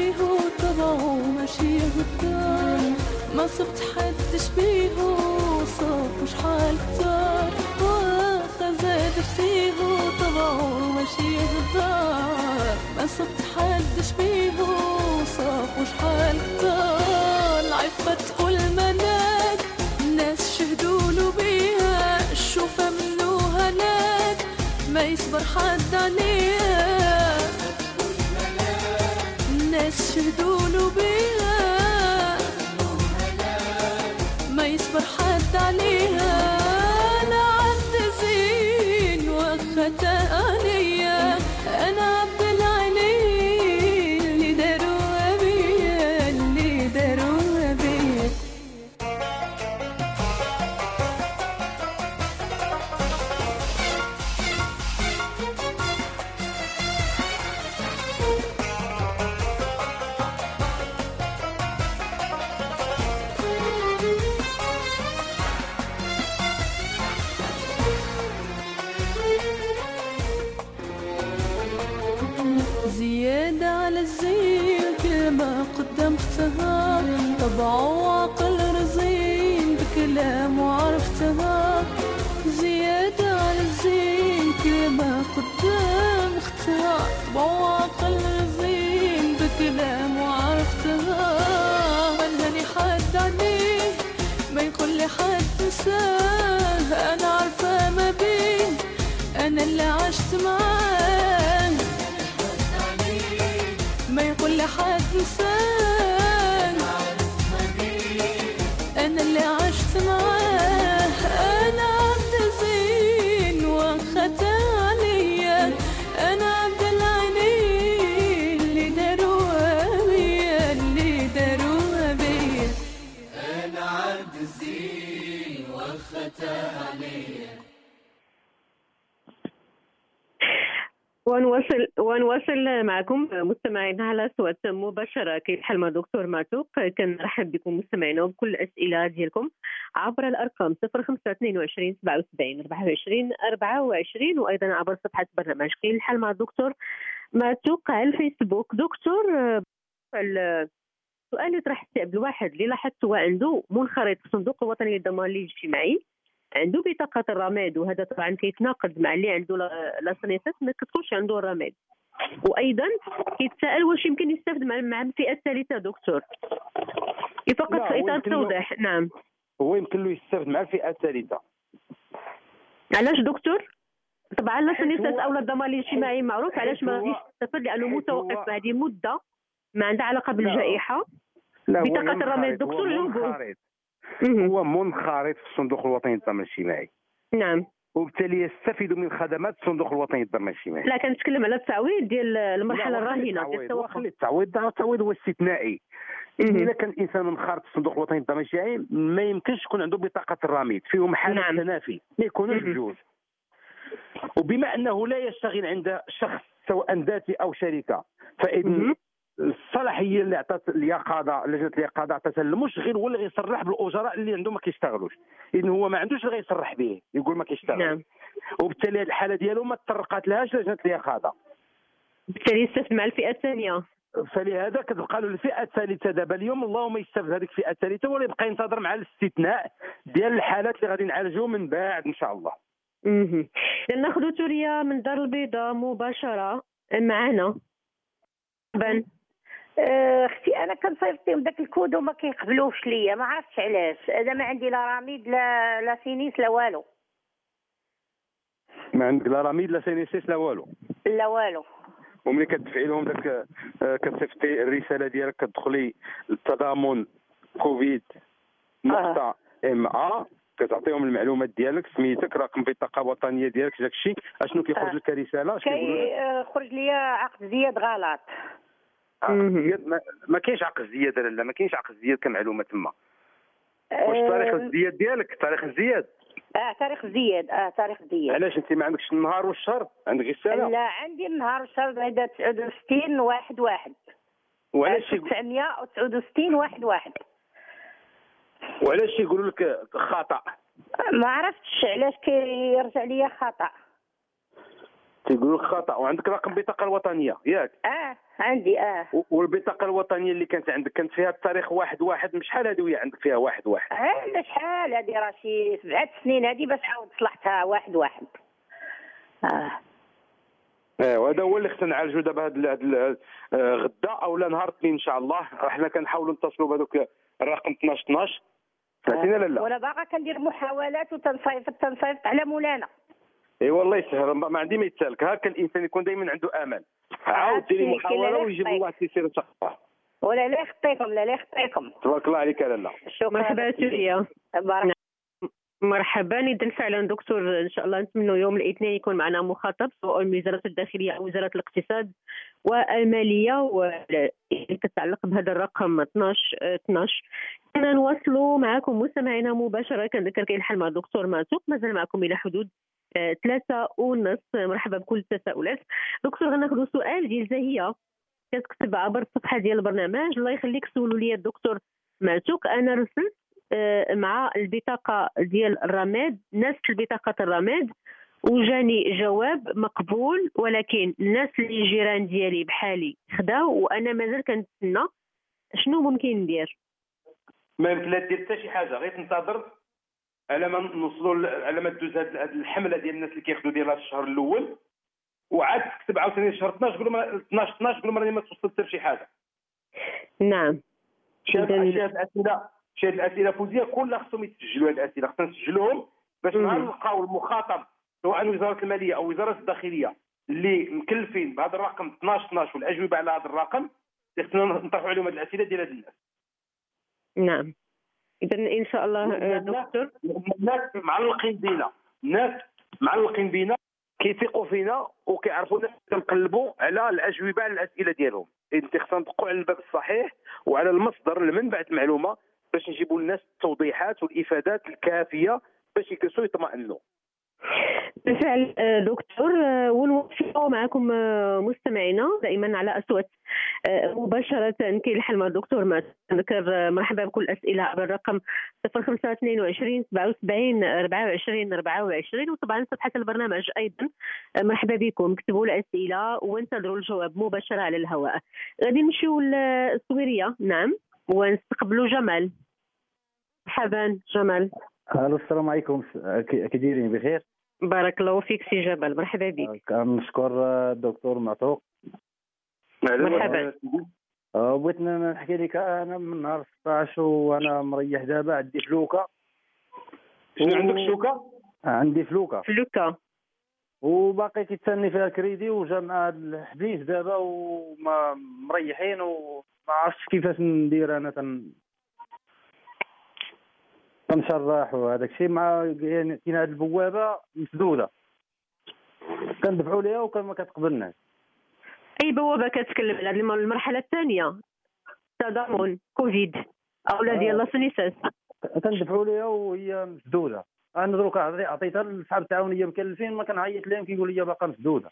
شبيهو طبعه ماشي غدار ما صبت حد شبيهو صاف وشحال كتار واخا زاد فيهو طبعه ماشي غدار ما صبت حد شبيهو صاف وشحال كتار العفة تقول مناك الناس شهدولو بيها الشوفة منو هلاك ما يصبر حد عليها الناس شهدولو بيها ما يصبر حد عليها انا عبد زين واختا عليا انا عبد العلي اللي داروها بيا اللي داروها بيا زيادة على الزين كل ما قدام اختها طبعه وعقل رزين بكلام وعرفتها زيادة على الزين كل ما قدام اختها طبعه وعقل رزين بكلام وعرفتها منهني حد عليه ما يقول لي حد نساه انا عارفة ما بين انا اللي عشت معاه ما يقول لي حد نسان انا اللي عشت معاه انا عبد زين واختا عليا انا عبد العلي اللي داروها بيا اللي داروها بيا انا عبد الزين واختا عليا. ونواصل معكم مستمعينا على صوت مباشرة كيف مع دكتور معتوق. كنرحب بكم مستمعينا وبكل الأسئلة ديالكم عبر الأرقام 0522 77 24 24 وأيضا عبر صفحة برنامج كاين الحال مع الدكتور معتوق على الفيسبوك. دكتور، السؤال اللي طرح عبد الواحد اللي لاحظت هو عنده منخرط في الصندوق الوطني للضمان الاجتماعي، عنده بطاقة الرماد وهذا طبعا كيتناقض مع اللي عنده لا سنيسات ما كتكونش عنده الرماد، وايضا كيتساءل واش يمكن يستافد مع الفئة الثالثة دكتور فقط في اطار التوضيح. نعم، هو يمكن له يستافد مع الفئة الثالثة. علاش دكتور؟ طبعا لا سنيسات او الضمان الاجتماعي معروف علاش ما غاديش يستافد لانه متوقف في هذه مدة ما عندها علاقة بالجائحة. بطاقة الرماد دكتور هو منخرط في الصندوق الوطني للضمان الاجتماعي. نعم، وبالتالي يستفيد من خدمات الصندوق الوطني للضمان الاجتماعي. لا كنتكلم على التعويض ديال المرحله الراهنه ديال التوقف. التعويض هو استثنائي. اذا كان الانسان منخرط في الصندوق الوطني للضمان الاجتماعي ما يمكنش يكون عنده بطاقه الرميد، فيهم حاله تنافي ما يكونوش بجوج. وبما انه لا يشتغل عند شخص سواء ذاتي او شركه، فإذن الصلاحيه اللي عطات اليقظه لجنه اليقظه عطاتها للمشغل هو اللي غيصرح بالاجراء اللي عنده ما كيشتغلوش، اذن هو ما عندوش اللي غيصرح به يقول ما كيشتغل. نعم. وبالتالي هذه الحاله ديالو ما تطرقات لهاش لجنه اليقظه، بالتالي يستفد مع الفئه الثانيه. فلهذا كتبقى له الفئه الثالثه دابا اليوم، اللهم يستفد هذيك الفئه الثالثه ولا يبقى ينتظر مع الاستثناء ديال الحالات اللي غادي نعالجوا من بعد ان شاء الله. ناخذ توريا من دار البيضاء مباشره معنا. اختي انا كنصيفطهم داك الكود وما كيقبلوش ليا، ما عرفتش علاش. انا ما عندي لا رميد لا سينيس لا والو. ما عندك لا رميد لا سينيسيس لا والو؟ لا والو. وملي كتدفعي لهم داك كتصيفطي الرساله ديالك كتدخلي للتضامن كوفيد نقطه ام ا كتعطيهم المعلومات ديالك، سميتك، رقم بطاقه وطنيه ديالك، داك الشيء اشنو كيخرج لك رساله؟ كيخرج لي عقد زياد غلط. ما كاينش عقد الزياده، لا ما كاينش عقد الزياده كمعلومه تما. واش تاريخ الزياد ديالك تاريخ الزياد؟ تاريخ الزياد. تاريخ الزياد. علاش انت ما عندكش النهار والشهر؟ عندك رساله؟ لا عندي النهار والشهر هذا 69 واحد واحد. وعلاش 969 واحد واحد. وعلاش يقولوا لك خطا؟ ما عرفتش علاش كيرجع ليا خطا. تيقول لك خطا. وعندك رقم البطاقه الوطنيه ياك؟ عندي. والبطاقه الوطنيه اللي كانت عندك كانت فيها التاريخ 1/1. من شحال هذه وهي عندك فيها 1/1؟ لا شحال هذه، راه شي 7 سنين هذه باش عاود صلحتها 1/1. ايوا هذا هو اللي خصنا نعالجوا دابا هذا غدا او لا نهار الاثنين ان شاء الله. حنا كنحاولوا نتصلوا بهذوك الرقم 12 فهمتينا لا؟ وانا باغا كندير محاولات وتنصيفط على مولانا. اي والله يسهل، ما عندي ما يتسالك. هكا الانسان يكون دائما عنده امل. عاود ديري محاوله ويجيب الله تيسير ان شاء الله. ولا لا يخطيكم. تبارك الله عليك لاله. مرحبا سوريا. مرحبا. اذا فعلا دكتور ان شاء الله نتمنوا يوم الاثنين يكون معنا مخاطب سواء من وزاره الداخليه او وزاره الاقتصاد والماليه واللي تتعلق بهذا الرقم 12. كنا نواصلوا معكم مستمعينا مباشره. كنذكر كاين الحال مع الدكتور معتوق مازال معكم الى حدود 3:30. مرحبا بكل التساؤلات. دكتور غناخذوا سؤال ديال زاهيه كتكتب عبر الصفحه ديال البرنامج. الله يخليك سولوا لي الدكتور معتوق. انا رسلت مع البطاقه ديال الرماد نفس البطاقه الرماد وجاني جواب مقبول، ولكن الناس اللي جيران ديالي بحالي خداو وانا مازال كنتسنى. شنو ممكن ندير؟ ما يمكن لا دير حتى شي حاجه، غير تنتظر على ما نوصلوا على ما تدوز هذه الحمله ديال الناس اللي كياخذوا ديالها في الشهر الاول، وعاد تكتب عاوتاني شهر 12 قبل ما 12 قبل ما توصل حتى شي حاجه. نعم. شي هاد الاسئله فوزيه كلها خصهم يتسجلوا. هاد الاسئله خصنا نسجلوهم باش نهار نلقاو المخاطب سواء وزاره الماليه او وزاره الداخليه اللي مكلفين بهذا الرقم 12 والاجوبه على هذا الرقم خصنا نطرحوا عليهم هاد الاسئله ديال هاد الناس. نعم. اذا ان شاء الله دكتور الناس معلقين بينا كيثقوا فينا وكيعرفوا كنقلبوا على الاجوبه على الاسئله ديالهم. انت خصنا ندقوا على الباب الصحيح وعلى المصدر المنبع المعلومه باش نجيبوا للناس التوضيحات والافادات الكافيه باش يكسوا يطمئنوا. بالفعل دكتور. ونوفقوا معكم مستمعينا دائما على اصوات مباشره. كاين الحل مع الدكتور ما نذكر مرحبا بكل الاسئله عبر الرقم 0522 77 24. وطبعا صفحه البرنامج ايضا مرحبا بكم. اكتبوا الاسئله وانتظروا الجواب مباشره على الهواء. غادي نمشيو للسويريه. نعم. ونستقبلوا جمال. مرحبا جمال. الو السلام عليكم. كي دايرين؟ بخير بارك الله فيك سي جبل. مرحبا بك. كنشكر الدكتور معتوق. مرحبا. بغيت نحكي لك. انا من نهار 16 وانا مريح دابا. عندي فلوكه. شنو عندك شوكه؟ عندي فلوكه وباقي كيتسني فيها الكريدي وجا مع الحبيس دابا وما مريحين وما عرفتش كيفاش ندير. انا كنشرح وهذاك الشيء مع يعني كاين هذه البوابه مسدوده كندفعوا ليها وما كتقبلناش. اي بوابه كتكلم على المرحله الثانيه تضامن كوفيد او لا ديال لاسنيساس كندفعوا ليها وهي مسدوده. انا دروك عطيتها لصحاب التعاونيه مكلفين ما كنعيط لهم كيقول لي باقا مسدوده.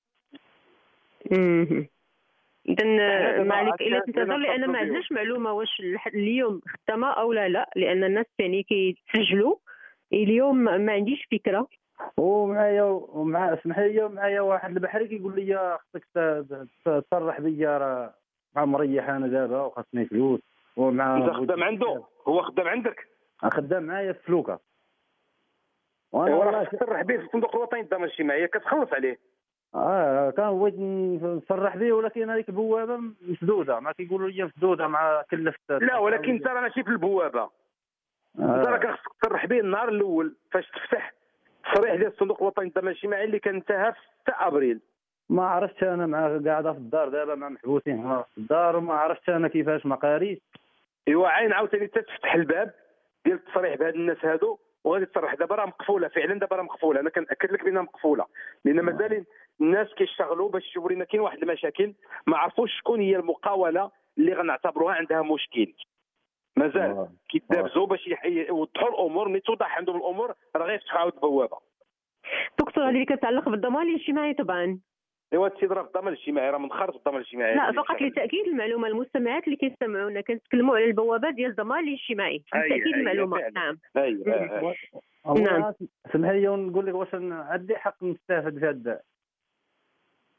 اذا ما عليك الا تنتظر لان ما عندناش معلومه واش اليوم خدامه او لا لان الناس يعني كيتسجلوا اليوم. ما عنديش فكره. ومع اسمح لي معايا واحد البحري كيقول لي خصك تصرح بيا راه مع مريح انا دابا وخاصني فلوس. ومع انت خدام عنده؟ هو خدام عندك؟ خدام معايا في فلوكه. وانا والله تصرح به في الصندوق الوطني الضمان الاجتماعي كتخلص عليه. كان بغيت نصرح به ولكن هذيك البوابه مسدوده. ما كيقولوا لي مسدوده مع كلفت. لا ولكن انت راه ماشي في البوابه. انت راه خصك تصرح به النهار الاول فاش تفتح التصريح ديال الصندوق الوطني الضمان الاجتماعي اللي كان انتهى في 6 ابريل. ما عرفتش انا مع قاعده في الدار دابا مع محبوسين هنا في الدار وما عرفتش انا كيفاش ما قاريش. ايوا عين عاوتاني تفتح الباب ديال التصريح بهاد الناس هادو وغادي تصرح. دابا راه مقفوله فعلا. دابا راه مقفوله. انا كنأكد لك بانها مقفوله لان مازال الناس كيشتغلوا باش يشوفوا لنا. كاين واحد المشاكل ما عرفوش شكون هي المقاوله اللي غنعتبروها عندها مشكل. مازال كيتدابزوا باش يوضحوا الامور. ملي توضح عندهم الامور راه غيفتحوا عاود البوابه. دكتور هذه اللي كتعلق بالضمان الاجتماعي طبعا. ايوا هادشي راه في الضمان الاجتماعي راه منخرط في الضمان الاجتماعي. لا فقط لتاكيد المعلومه المستمعات اللي كيستمعونا كنتكلموا على البوابه ديال الضمان الاجتماعي لتاكيد المعلومه. نعم. نعم. سمح لي نقول لك واش عندي حق نستافد في هذا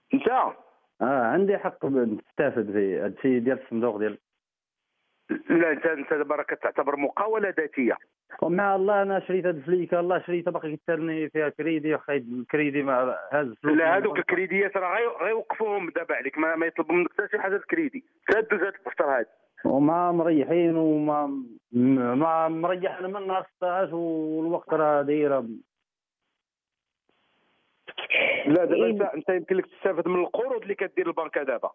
انت عندي حق نستافد في هذا الشيء ديال الصندوق ديال. لا انت دابا راك كتعتبر مقاوله ذاتيه. ومع الله انا شريت هاد الفليكه، الله شريتها باقي كيترني فيها كريدي، واخا الكريدي ما هاز الفلوس. لا هذوك الكريديات راه غيوقفوهم دابا عليك، ما يطلبوا منك حتى شي حاجه الكريدي. سادوا هاد الدفتر هذا. وما مريحين ما مريح انا من نهار 16 والوقت راه دايره. لا دابا انت يمكن لك تستافد من القروض اللي كدير البنكه دابا.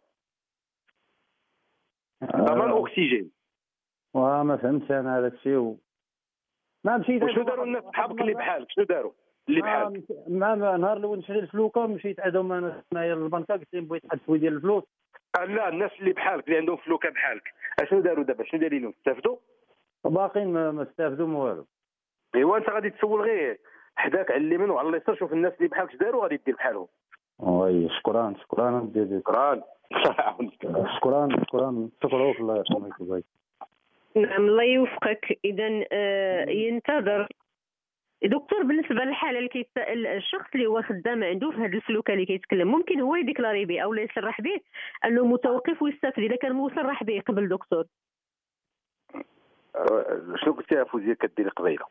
ضمان اكسجين. وما فهمتش انا هذاك الشيء ما مشيت. وشنو داروا الناس بحالك اللي بحالك؟ شنو داروا اللي بحالك؟ ما نهار الاول نشري الفلوكه مشيت عندهم انا هنايا للبنكه، قلت لهم بغيت تحدثوا ديال الفلوس. لا الناس اللي بحالك اللي عندهم فلوكه بحالك اشنو داروا دابا؟ شنو دايرين استافدوا؟ باقيين ما استافدوا ما والو. ايوا انت غادي تسول غير حداك على اليمين وعلى اليسار، شوف الناس اللي بحالك داروا غادي دير بحالهم. وي شكرا شكرا شكروك الله يرحمك. نعم الله يوفقك. اذا ينتظر دكتور. بالنسبه للحاله اللي كيتسائل الشخص اللي هو خدام عنده في هذه الفلوكه اللي كيتكلم، ممكن هو يديكلاري به او لا يصرح به انه متوقف ويستافد اذا كان مصرح به قبل دكتور. شنو قلتي فوزيه كديري قبيله؟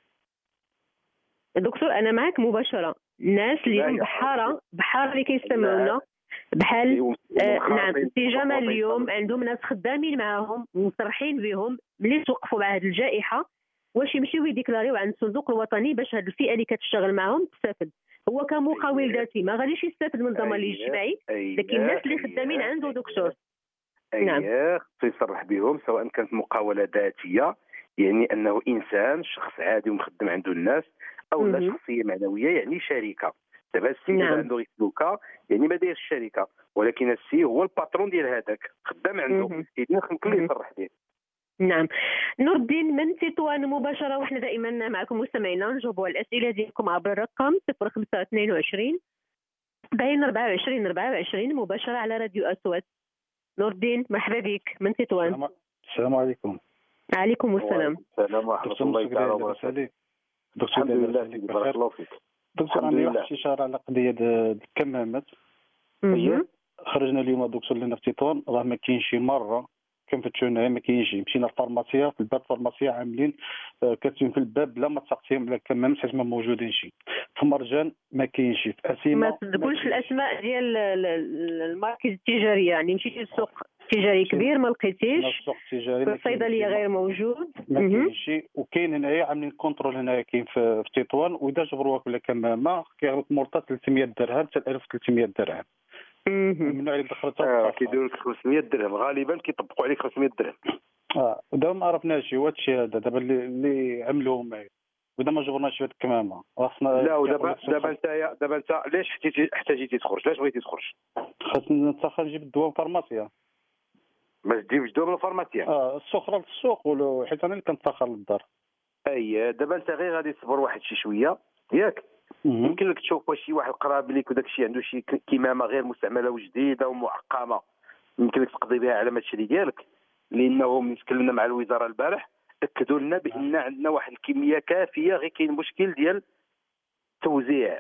دكتور انا معك مباشره. الناس اليوم بحاره اللي كيستمعونا بحال نعم سي جمال اليوم عندهم ناس خدامين معاهم مصرحين بهم ملي توقفوا مع هذه الجائحه واش يمشيو يديكلاريو عند الصندوق الوطني باش هذه الفئه اللي كتشتغل معاهم تستافد. هو كمقاول ذاتي ما غاديش يستافد من الضمان الاجتماعي، لكن الناس اللي خدامين عنده دكتور نعم خصو يصرح بهم سواء كانت مقاوله ذاتيه يعني انه انسان شخص عادي ومخدم عنده الناس، او لا شخصيه معنويه يعني شركه. دابا السي نعم. عنده غير فلوكه يعني ما دايرش الشركه، ولكن السي هو الباترون ديال هذاك خدام عنده، اذا يمكن يصرح به. نعم. نور الدين من تطوان مباشره، وحنا دائما معكم مستمعينا نجاوبوا على الاسئله ديالكم عبر الرقم 0522 24 24 مباشره على راديو اصوات. نور الدين مرحبا بك من تطوان. السلام عليكم. عليكم السلام. السلام ورحمه الله تعالى وبركاته. دكتور الحمد لله بارك الله فيك. دكتور عندي واحد الاستشاره على قضيه الكمامات. خرجنا اليوم دكتور لنا في تطوان راه ما كاينش مره كنفتشونا ما كاينش. مشينا للفارماسيا في الباب الفارماسيا عاملين كاتبين في الباب بلا ما تسقسيهم على الكمامات حيت ما موجودينش. في مرجان ما كاينش. في اسيمه ما تقولش الاسماء ديال الماركات التجاريه، يعني مشيتي للسوق تجاري كبير ما لقيتيش، السوق التجاري في الصيدليه غير موجود ما كاينش. وكاين هنايا عاملين كونترول هنايا كاين في تطوان، واذا جبروك ولا كمامه كيعطيك مرتب 300 درهم حتى 1300 درهم. من عليك دخلتها كيديروا لك 500 درهم غالبا كيطبقوا عليك 500 درهم. ودابا ما عرفناش هو هادشي هذا دابا اللي عملوه معايا، وإذا ما جبرناش هاد الكمامه خاصنا. لا ودابا انت علاش احتاجيتي تخرج؟ علاش بغيتي تخرج؟ خاصنا نتاخر نجيب الدواء من الفارماسيا. ما تجيبش الدواء من الفارماسيا؟ السخره للسوق حيت انا اللي كنتاخر للدار. دابا انت غير غادي تصبر واحد شي شويه ياك. يمكن لك تشوف واش شي واحد قراب ليك وداك الشيء عنده شي كمامه غير مستعمله وجديده ومعقمه يمكن لك تقضي بها على المشري ديالك، لانه من تكلمنا مع الوزاره البارح اكدوا لنا بان عندنا واحد الكميه كافيه، غير كاين مشكل ديال التوزيع.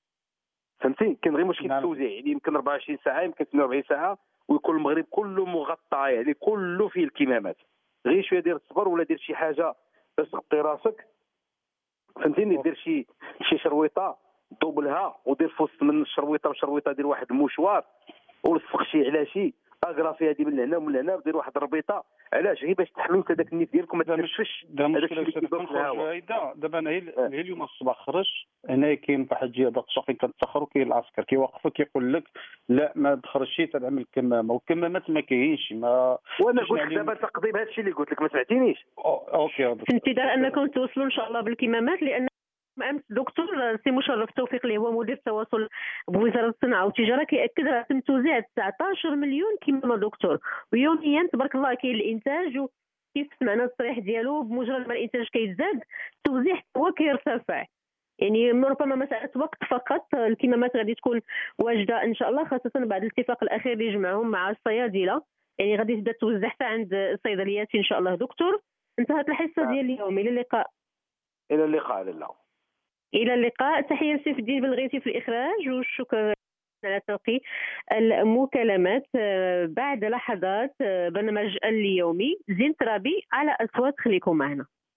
فهمتي؟ كاين غير مشكل التوزيع، يعني يمكن 24 ساعه يمكن 48 ساعه ويكون المغرب كله مغطى، يعني كله فيه الكمامات. غير شويه دير الصبر ولا دير شي حاجه باش تغطي راسك، فهمتيني؟ دير شي شرويطه دوبلها ودير في وسط من الشرويطه والشرويطه دير واحد المشوار ولصق شي على شي اغرافي هذه من هنا ومن هنا ودير واحد الربيطه. علاش؟ غير باش تحميو هذاك النيت ديالكم ما تنفش. هذاك الشيء اللي كيدور في الهواء. دابا انا اليوم الصباح خرج هنا كاين واحد الجهه ضغط شقي كتسخر وكاين العسكر كيوقفك كيقول لك لا ما تخرجش تنعمل الكمامه، والكمامات ما كاينش. ما وانا قلت لك دابا تقضي بهذا الشيء اللي قلت لك ما سمعتينيش. اوكي في انتظار انكم توصلوا ان شاء الله بالكمامات، لان امس الدكتور سي مشرف توفيق اللي هو مدير التواصل بوزاره الصناعه والتجاره كياكد على تم توزيع 19 مليون كمامه دكتور، ويوميا تبارك الله كاين الانتاج، وكيف سمعنا التصريح ديالو بمجرد ما الانتاج كيتزاد التوزيع هو كيرتفع. يعني ربما مساله وقت فقط الكمامات غادي تكون واجده ان شاء الله، خاصه بعد الاتفاق الاخير اللي جمعهم مع الصيادله، يعني غادي تبدا توزع حتى عند الصيدليات ان شاء الله. دكتور انتهت الحصه ديال اليوم، الى اللقاء. الى اللقاء. لا الى اللقاء. تحيه لسيف الدين بلغيتي في الاخراج، والشكر سنلتقي المكالمات بعد لحظات. برنامج اليومي زين ترابي على أصوات، خليكم معنا.